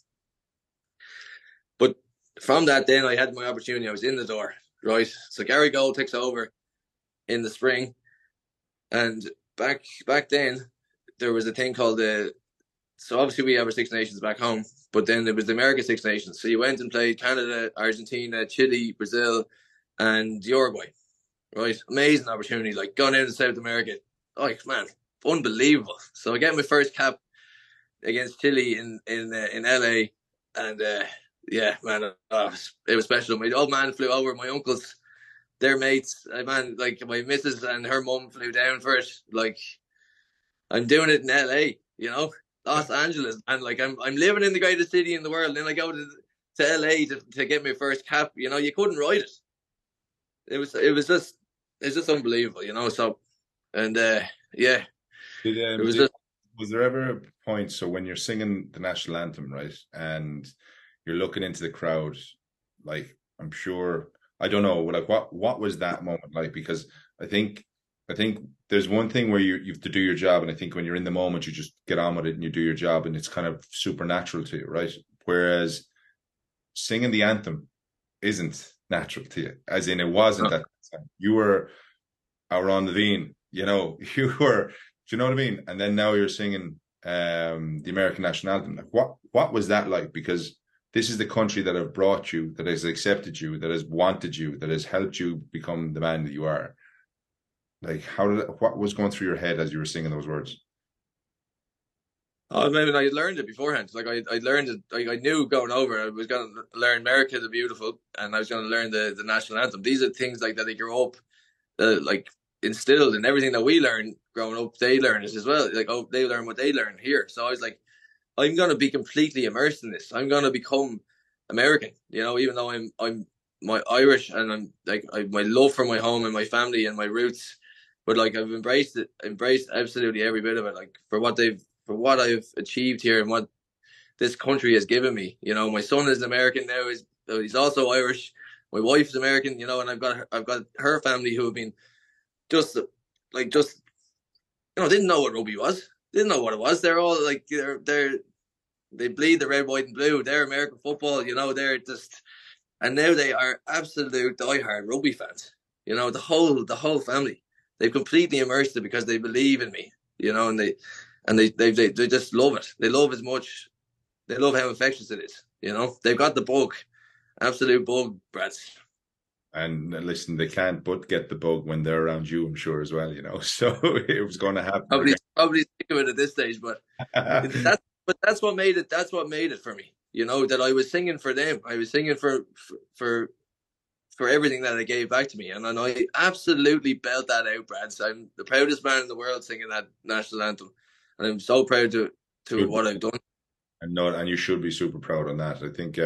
But from that, then I had my opportunity. I was in the door, right? So Gary Gold takes over in the spring. And back then, there was a thing called so obviously we have our Six Nations back home, but then there was the American Six Nations. So you went and played Canada, Argentina, Chile, Brazil, and Uruguay. Right, amazing opportunity. Like going down to South America, like man, unbelievable. So I get my first cap against Chile in LA, and yeah, man, it was special. My old man flew over. My uncles, their mates, man, like my missus and her mum flew down for it. Like I'm doing it in LA, you know. Los Angeles, and like I'm living in the greatest city in the world, and then I go to LA to get my first cap. You know, you couldn't write it. It was just unbelievable, you know. So, and yeah, was there ever a point? So when you're singing the national anthem, right, and you're looking into the crowd, like I'm sure I don't know, like what was that moment like? Because I think there's one thing where you have to do your job, and I think when you're in the moment, you just get on with it and you do your job, and it's kind of supernatural to you, right? Whereas singing the anthem isn't natural to you, as in it wasn't that time. You were Aaron Levine, you know, do you know what I mean? And then now you're singing the American national anthem. Like, what was that like? Because this is the country that have brought you, that has accepted you, that has wanted you, that has helped you become the man that you are. Like, what was going through your head as you were singing those words? Oh, maybe I learned it beforehand. Like I learned it. Like I knew going over, I was going to learn "America the Beautiful," and I was going to learn the national anthem. These are things like that they grow up, like instilled in everything that we learn growing up. They learn it as well. Like they learn what they learn here. So I was like, I'm going to be completely immersed in this. I'm going to become American. You know, even though I'm my Irish and I'm like my love for my home and my family and my roots. But like I've embraced absolutely every bit of it. Like for what I've achieved here and what this country has given me. You know, my son is American now. He's also Irish. My wife's American. You know, and I've got her family who have been just you know, didn't know what rugby was. Didn't know what it was. They're all like they bleed the red, white, and blue. They're American football. You know, they're just, and now they are absolute diehard rugby fans. You know, the whole family. They've completely immersed it because they believe in me, you know, and they just love it. They love as much. They love how infectious it is, you know. They've got the bug, absolute bug, Brad. And listen, they can't but get the bug when they're around you, I'm sure as well, you know. So it was going to happen. Probably sick of it at this stage, but that's what made it. That's what made it for me, you know. That I was singing for them. I was singing for everything that they gave back to me. And I absolutely belt that out, Brad. So I'm the proudest man in the world singing that national anthem. And I'm so proud to what I've done. And you should be super proud on that. I think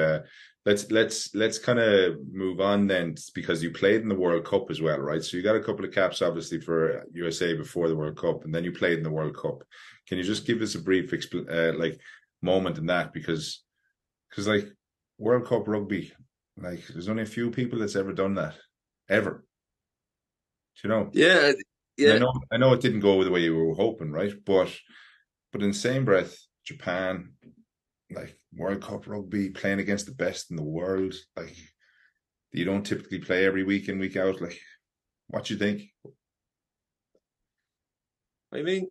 let's kind of move on then, because you played in the World Cup as well, right? So you got a couple of caps obviously for USA before the World Cup, and then you played in the World Cup. Can you just give us a brief like moment in that? Because like World Cup rugby, like there's only a few people that's ever done that, ever. Do you know? Yeah. I know it didn't go the way you were hoping, right? But in the same breath, Japan, like World Cup rugby, playing against the best in the world, like you don't typically play every week in, week out. Like, what do you think? I mean,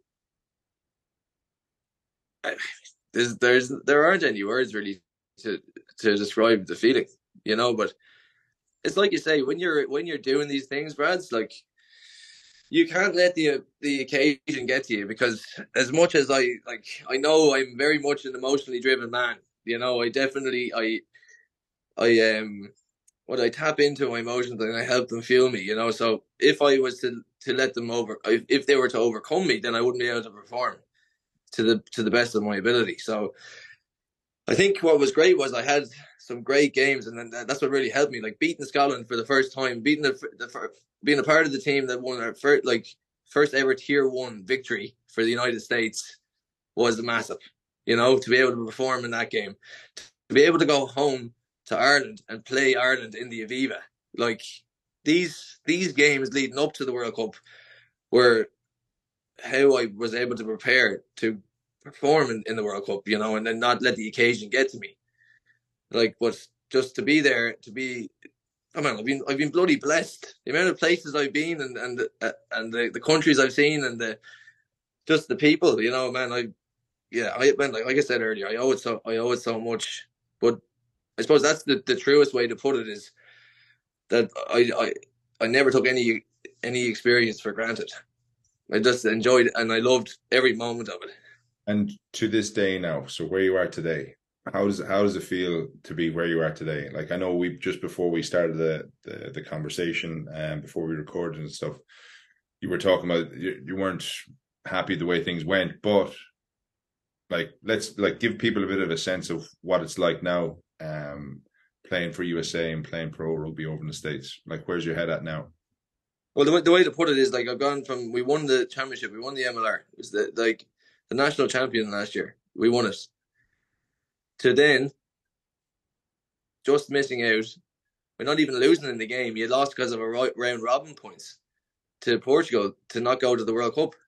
there aren't any words really to describe the feeling. you know. But it's like you say, when you're doing these things, Brad, it's like you can't let the occasion get to you, because as much as I know I'm very much an emotionally driven man. You know, I definitely I when I tap into my emotions and I help them feel me, you know. So if I was to let them if they were to overcome me, then I wouldn't be able to perform to the best of my ability. So I think what was great was I had some great games, and then that's what really helped me. Like beating Scotland for the first time, being a part of the team that won our first ever Tier 1 victory for the United States was massive. You know, to be able to perform in that game, to be able to go home to Ireland and play Ireland in the Aviva, like these games leading up to the World Cup were how I was able to prepare to perform in the World Cup, you know, and then not let the occasion get to me. Like, but just to be there, I mean, I've been bloody blessed. The amount of places I've been, and the countries I've seen, and just the people, you know, man. Like I said earlier, I owe it so much. But I suppose that's the truest way to put it, is that I never took any experience for granted. I just enjoyed it, and I loved every moment of it. And to this day now, so where you are today, how does it feel to be where you are today? Like, I know we just before we started the conversation and before we recorded and stuff, you were talking about you weren't happy the way things went, but like let's give people a bit of a sense of what it's like now, playing for USA and playing pro rugby over in the States. Like, where's your head at now? Well, the way to put it is, like, I've gone from, we won the championship, we won the MLR, it was the national champion last year, we won it, to then just missing out. We're not even losing in the game. You lost because of a round robin points to Portugal to not go to the World Cup.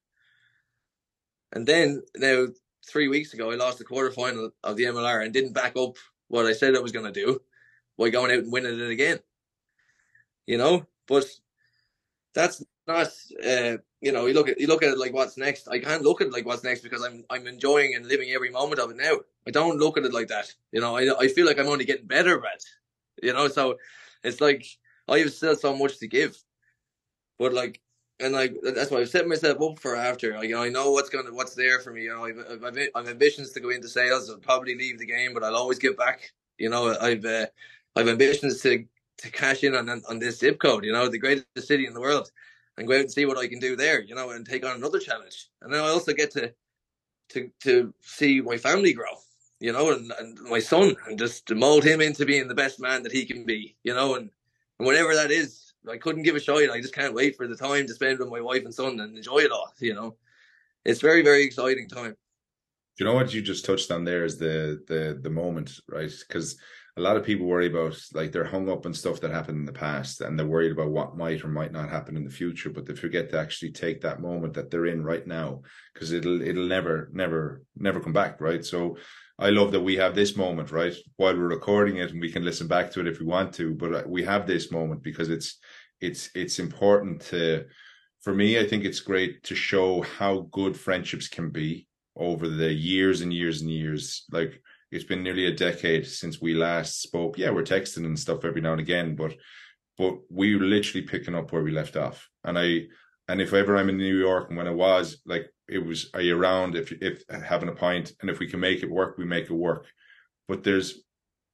And then now 3 weeks ago, I lost the quarterfinal of the MLR and didn't back up what I said I was going to do by going out and winning it again. You know, but that's not. You know, you look at it like what's next. I can't look at it like what's next, because I'm enjoying and living every moment of it now. I don't look at it like that. You know, I feel like I'm only getting better at it. You know, so it's like I have still so much to give, but like. And like that's why I've set myself up for after. Like, you know, I know what's there for me. You know, I've ambitions to go into sales. I'll probably leave the game, but I'll always give back. You know, I've ambitions to cash in on this zip code. You know, the greatest city in the world, and go out and see what I can do there. You know, and take on another challenge. And then I also get to see my family grow. You know, and my son, and just to mold him into being the best man that he can be. You know, and whatever that is. I couldn't give a shit. I just can't wait for the time to spend with my wife and son and enjoy it all. You know, it's very, very exciting time. Do you know what you just touched on there is the moment, right? Because a lot of people worry about, like, they're hung up on stuff that happened in the past, and they're worried about what might or might not happen in the future, but they forget to actually take that moment that they're in right now, because it'll never come back, right? So I love that we have this moment, right, while we're recording it, and we can listen back to it if we want to, but we have this moment because it's important to, for me, I think it's great to show how good friendships can be over the years and years and years. Like, it's been nearly a decade since we last spoke. Yeah, we're texting and stuff every now and again, but we were literally picking up where we left off. And if ever I'm in New York, and when I was, like, it was, are you around, if having a pint, and if we can make it work, we make it work. But there's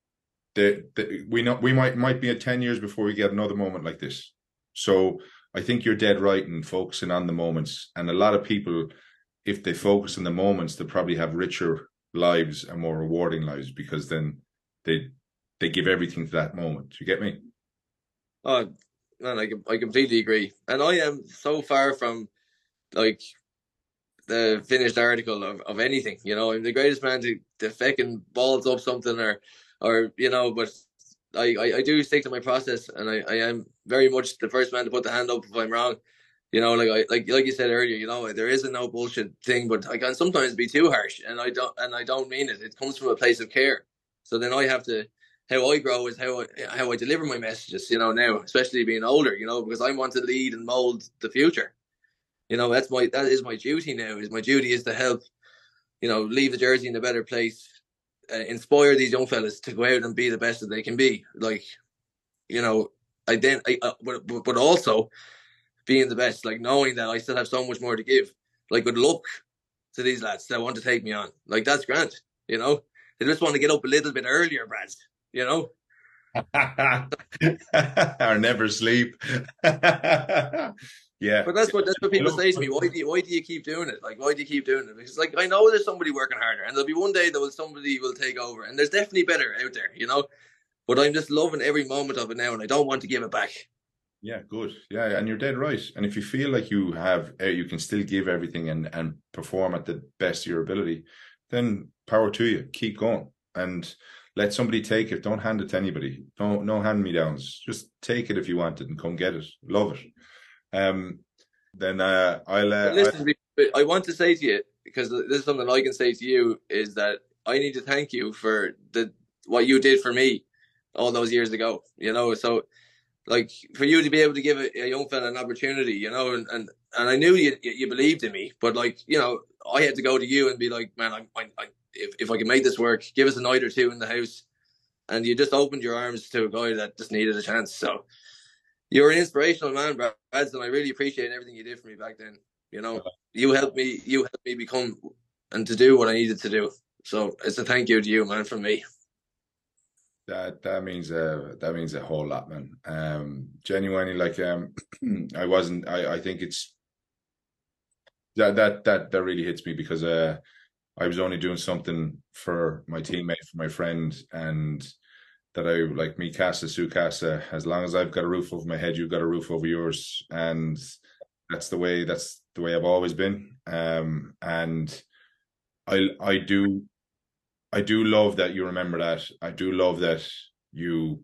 we might be at 10 years before we get another moment like this. So I think you're dead right in focusing on the moments. And a lot of people, if they focus on the moments, they'll probably have richer lives and more rewarding lives, because then they give everything to that moment. Do you get me? Oh man, I completely agree. And I am so far from, like, the finished article of anything. You know, I'm the greatest man to fucking balls up something, or you know, but I do stick to my process, and I am very much the first man to put the hand up if I'm wrong. You know, like you said earlier, you know, there is a no bullshit thing, but I can sometimes be too harsh, and I don't mean it. It comes from a place of care. So then I have to, how I grow is how I deliver my messages, you know, now, especially being older, you know, because I want to lead and mold the future. You know, that is my duty now. My duty is to help, you know, leave the jersey in a better place, inspire these young fellas to go out and be the best that they can be. Like, you know, but also being the best, like knowing that I still have so much more to give. Like, good luck to these lads that want to take me on. Like, that's grand, you know. They just want to get up a little bit earlier, Brad, you know. Or never sleep. Yeah. But that's what people say to me. Why do you keep doing it? Like, why do you keep doing it? Because, like, I know there's somebody working harder, and there'll be one day that somebody will take over, and there's definitely better out there, you know. But I'm just loving every moment of it now, and I don't want to give it back. Yeah, good. Yeah, and you're dead right. And if you feel like you can still give everything and perform at the best of your ability, then power to you. Keep going and let somebody take it. Don't hand it to anybody. No hand-me-downs. Just take it if you want it and come get it. Love it. Then listen. I want to say to you, because this is something I can say to you, is that I need to thank you for what you did for me all those years ago. You know, so like for you to be able to give a young fella an opportunity, you know, and I knew you believed in me, but like, you know, I had to go to you and be like, man, if I can make this work, give us a night or two in the house, and you just opened your arms to a guy that just needed a chance. So you're an inspirational man, Brad, and I really appreciate everything you did for me back then. You know, you helped me become and to do what I needed to do. So it's a thank you to you, man, from me. That means a whole lot, man. Genuinely, like I think it's that really hits me because I was only doing something for my teammate, for my friend, and that I like me casa su casa. As long as I've got a roof over my head, you've got a roof over yours, and that's the way I've always been. And I do love that you remember that. I do love that you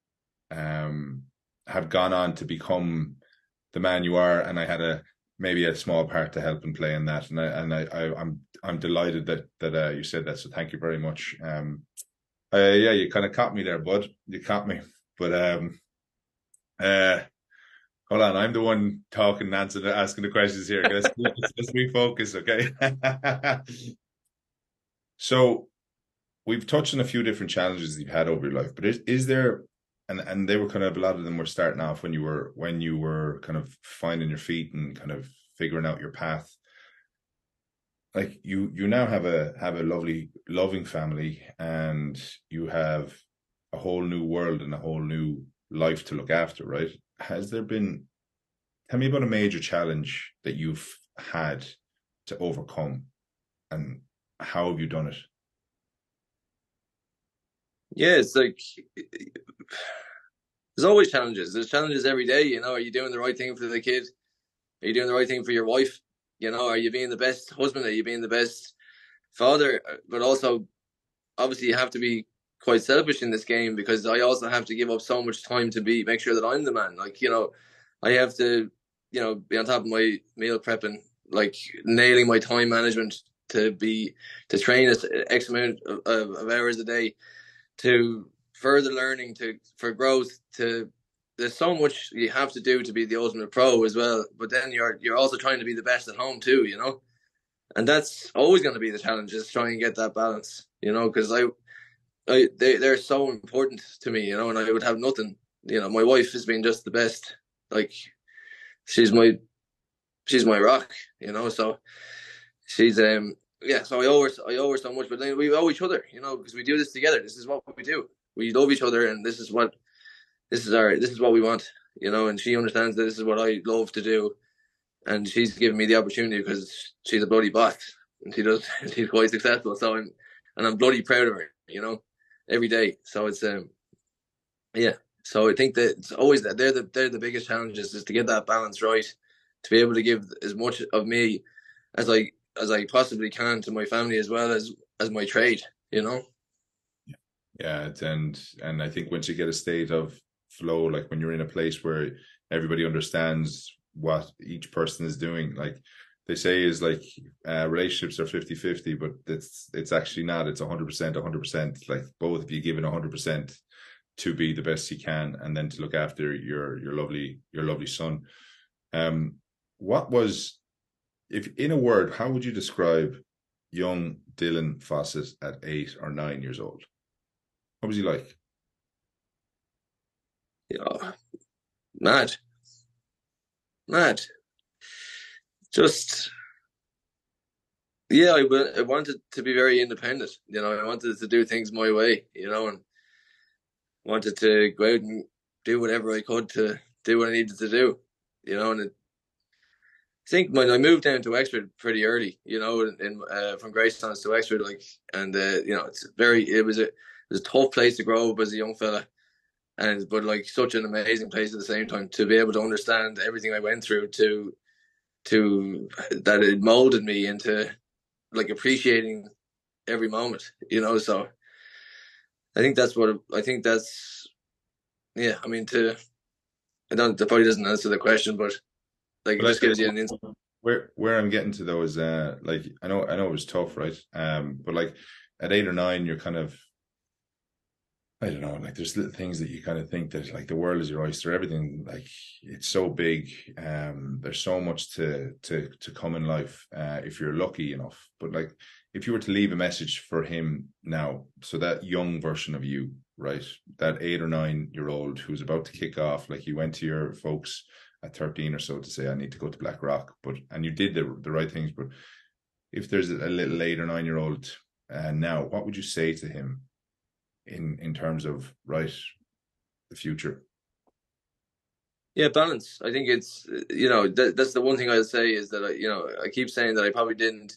have gone on to become the man you are, and I had maybe a small part to help and play in that. And I'm delighted that you said that. So thank you very much. Yeah, you kind of caught me there, bud. You caught me. But hold on, I'm the one talking, asking the questions here. Let's refocus, okay? So we've touched on a few different challenges you've had over your life, but is there, and they were kind of, a lot of them were starting off when you were kind of finding your feet and kind of figuring out your path. Like you now have a lovely, loving family, and you have a whole new world and a whole new life to look after, right? Tell me about a major challenge that you've had to overcome, and how have you done it? Yeah, it's like there's always challenges. There's challenges every day. You know, are you doing the right thing for the kid? Are you doing the right thing for your wife? You know, are you being the best husband? Are you being the best father? But also, obviously, you have to be quite selfish in this game, because I also have to give up so much time to make sure that I'm the man. Like, you know, I have to, you know, be on top of my meal prepping, like nailing my time management to train X amount of hours a day, to further learning, for growth, there's so much you have to do to be the ultimate pro as well. But then you're also trying to be the best at home too, you know? And that's always going to be the challenge, is trying to get that balance, you know, because they're so important to me, you know, and I would have nothing. You know, my wife has been just the best. Like, she's my rock, you know, so she's yeah, so I owe her so much, but then we owe each other, you know, because we do this together. This is what we do. We love each other, and this is what we want, you know, and she understands that this is what I love to do, and she's given me the opportunity because she's a bloody boss, and she's quite successful. So I'm bloody proud of her, you know, every day. So it's yeah. So I think that it's always that they're the biggest challenges, is to get that balance right, to be able to give as much of me as I possibly can to my family, as well as my trade, you know. Yeah, and I think once you get a state of flow, like when you're in a place where everybody understands what each person is doing, like they say is like relationships are 50-50, but it's actually not. It's 100%. Like both of you giving 100% to be the best you can, and then to look after your lovely son. What was, if in a word, how would you describe young Dylan Fawcett at 8 or 9 years old? What was he like? Yeah, mad, mad. Just yeah, I wanted to be very independent. I wanted to do things my way. And wanted to go out and do whatever I could to do what I needed to do. And I think when I moved down to Wexford pretty early, from Greystones to Wexford, it was a tough place to grow up as a young fella, but like such an amazing place at the same time, to be able to understand everything I went through, to that it molded me into like appreciating every moment. So yeah. I mean, that probably doesn't answer the question, but like it But just gives you an insight. where I'm getting to though is like I know it was tough, right? But like at 8 or 9, you're kind of, I don't know, like there's little things that you kind of think that like the world is your oyster, everything, like it's so big. There's so much to come in life, if you're lucky enough. But like if you were to leave a message for him now, so that young version of you, right? That 8 or 9 year old who's about to kick off, like you went to your folks at 13 or so to say, I need to go to Blackrock, and you did the right things. But if there's a little 8 or 9 year old now, what would you say to him in terms of the future? Yeah, balance. I think it's that's the one thing I'll say is that I keep saying that I probably didn't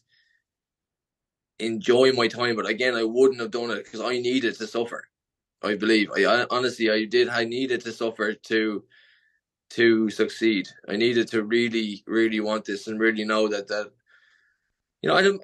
enjoy my time, but again, I wouldn't have done it because I needed to suffer. I believe I honestly I needed to suffer to succeed. I needed to really really want this and really know that I don't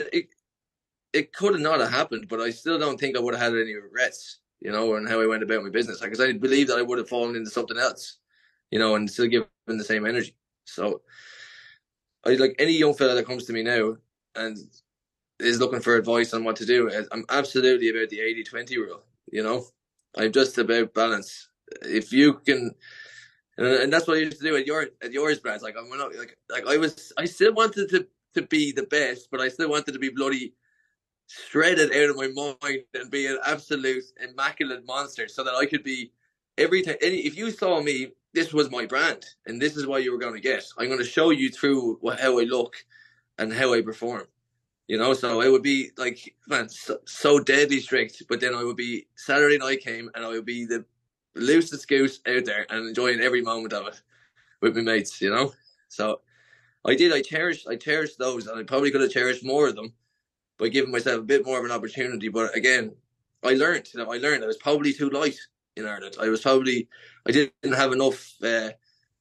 it could have not have happened, but I still don't think I would have had any regrets, and how I went about my business. Because I believe that I would have fallen into something else, and still given the same energy. So I like any young fella that comes to me now and is looking for advice on what to do. I'm absolutely about the 80-20 rule. I'm just about balance. If you can, and that's what I used to do at yours, Brad. Like I'm not like I still wanted to be the best, but I still wanted to be bloody shredded out of my mind and be an absolute immaculate monster, so that I could be every time. If you saw me, this was my brand, and this is what you were going to get. I'm going to show you through how I look and how I perform. So I would be like, man, so deadly strict, but then I would be Saturday night came and I would be the loosest goose out there and enjoying every moment of it with my mates. So I did. I cherished those, and I probably could have cherished more of them by giving myself a bit more of an opportunity. But again, I learned I was probably too light in Ireland. I didn't have enough. I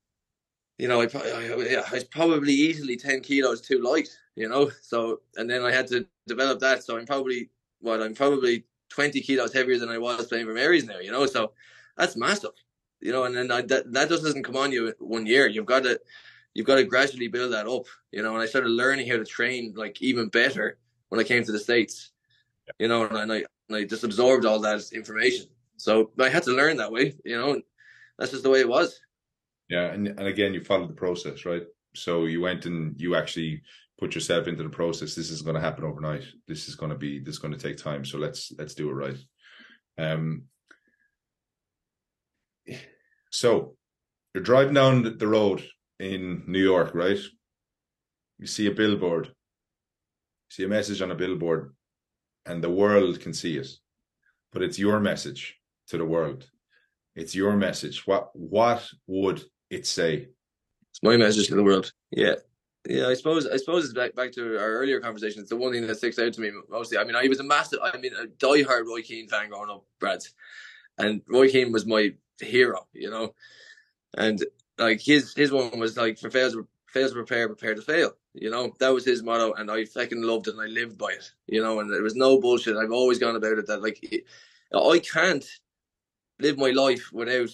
was probably easily 10 kilos too light. So, and then I had to develop that. So I'm probably 20 kilos heavier than I was playing for Mary's now. So that's massive. And then that just doesn't come on you 1 year. You've got to gradually build that up. And I started learning how to train like even better when I came to the States. And I just absorbed all that information. So I had to learn that way. That's just the way it was. Yeah, and again, you followed the process, right? So you went and you actually put yourself into the process. This is going to happen overnight. This is going to take time. So let's do it right. So you're driving down the road in New York, right? You see a billboard, see a message on a billboard, and the world can see it, but it's your message to the world. It's your message. What would it say? It's my message to the world. Yeah. I suppose it's back to our earlier conversation. It's the one thing that sticks out to me mostly. I mean, I was a diehard Roy Keane fan growing up, Brad, and Roy Keane was my hero, and like his one was like, for fails to prepare to fail. That was his motto, and I fucking loved it, and I lived by it. And there was no bullshit. I've always gone about it that like I can't live my life without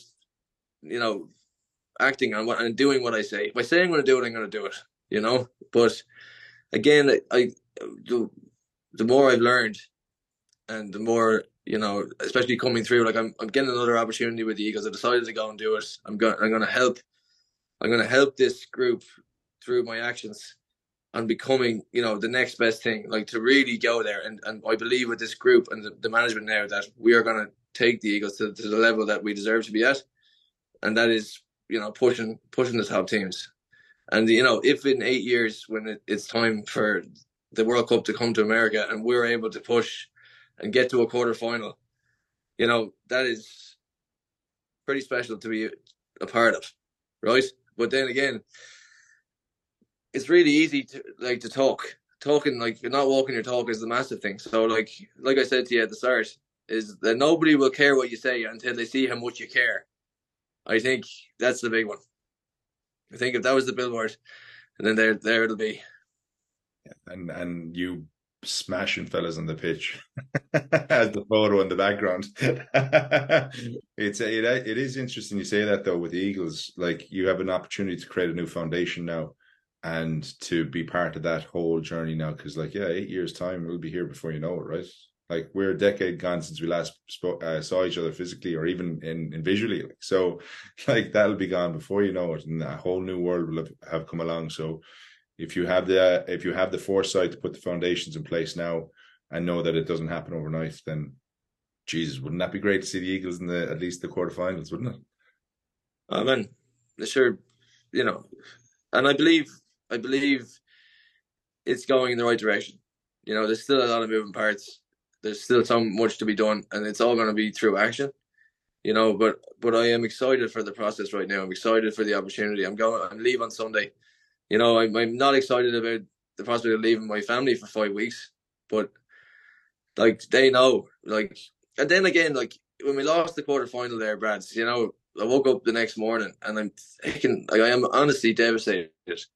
acting on what and doing what I say. If I say I'm going to do it, I'm going to do it. But again, the more I've learned, and the more especially coming through, like I'm getting another opportunity with the Eagles. I decided to go and do it. I'm going to help this group through my actions, on becoming, the next best thing, like to really go there. And I believe with this group and the management now that we are going to take the Eagles to the level that we deserve to be at. And that is, pushing the top teams. And, if in 8 years when it's time for the World Cup to come to America and we're able to push and get to a quarterfinal, that is pretty special to be a part of, right? But then again, it's really easy to talking like you're not walking your talk is the massive thing. So like I said to you at the start, is that nobody will care what you say until they see how much you care. I think that's the big one. I think if that was the billboard, and then there it'll be. Yeah, and you smashing fellas on the pitch as the photo in the background. It is interesting you say that though with the Eagles. Like you have an opportunity to create a new foundation now, and to be part of that whole journey now. Because 8 years time, we'll be here before you know it, right? Like we're a decade gone since we last saw each other physically or even in visually. So that'll be gone before you know it, and a whole new world will have come along. So if you have the foresight to put the foundations in place now and know that it doesn't happen overnight, then Jesus, wouldn't that be great to see the Eagles in at least the quarterfinals, wouldn't it? Amen. Sure, and I believe it's going in the right direction. There's still a lot of moving parts. There's still so much to be done, and it's all going to be through action. But I am excited for the process right now. I'm excited for the opportunity. I'm leave on Sunday. I'm not excited about the prospect of leaving my family for 5 weeks, but they know, and then again, when we lost the quarterfinal there, Brad, I woke up the next morning and I'm thinking, I am honestly devastated.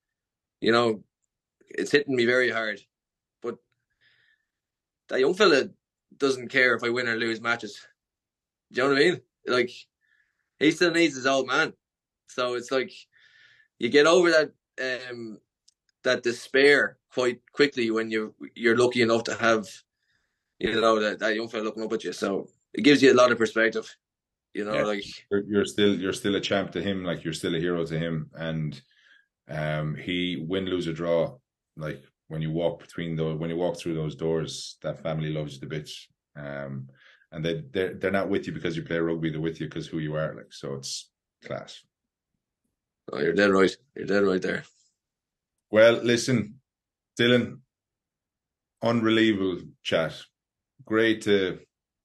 It's hitting me very hard, but that young fella doesn't care if I win or lose matches. Do you know what I mean? He still needs his old man. So it's you get over that despair quite quickly when you're lucky enough to have, that young fella looking up at you. So it gives you a lot of perspective. You're still a champ to him. You're still a hero to him, and he win, lose or draw. When you walk through those doors, that family loves you to bits. And they're not with you because you play rugby. They're with you because who you are. So it's class. Oh, you're dead right. You're dead right there. Well, listen, Dylan, unbelievable chat. Great to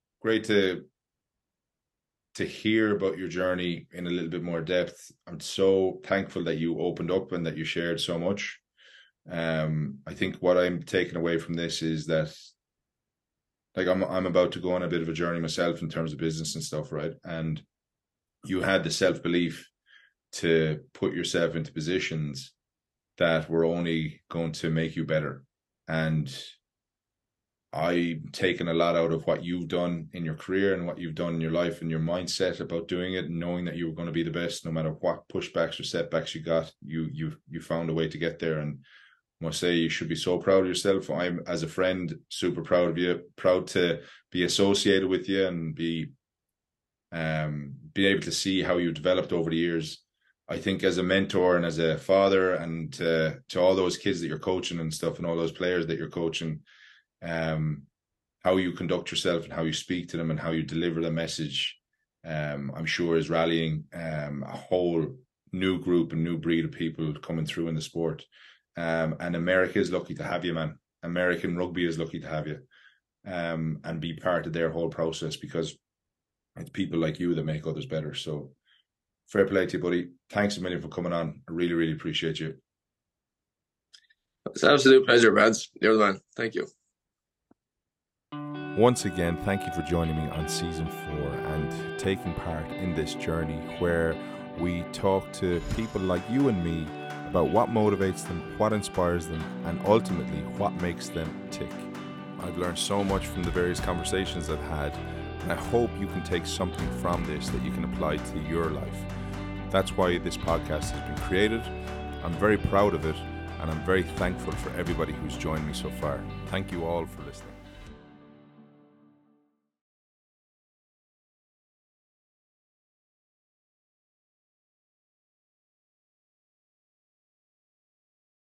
hear about your journey in a little bit more depth. I'm so thankful that you opened up and that you shared so much. I think what I'm taking away from this is that I'm about to go on a bit of a journey myself in terms of business and stuff, right? And you had the self-belief to put yourself into positions that were only going to make you better. And I'm taking a lot out of what you've done in your career and what you've done in your life and your mindset about doing it, and knowing that you were going to be the best no matter what pushbacks or setbacks you got. You found a way to get there, and I must say you should be so proud of yourself. I'm, as a friend, super proud of you, proud to be associated with you and be able to see how you developed over the years. I think as a mentor and as a father, and to all those kids that you're coaching and stuff, and all those players that you're coaching, how you conduct yourself and how you speak to them and how you deliver the message, I'm sure is rallying a whole new group and new breed of people coming through in the sport. And America is lucky to have you, man. American rugby is lucky to have you, and be part of their whole process, because it's people like you that make others better. So fair play to you, buddy. Thanks a million for coming on. I really, really appreciate you. It's an absolute pleasure, Brad. You're the man. Thank you. Once again, thank you for joining me on season 4 and taking part in this journey where we talk to people like you and me about what motivates them, what inspires them, and ultimately what makes them tick. I've learned so much from the various conversations I've had, and I hope you can take something from this that you can apply to your life. That's why this podcast has been created. I'm very proud of it, and I'm very thankful for everybody who's joined me so far. Thank you all for listening.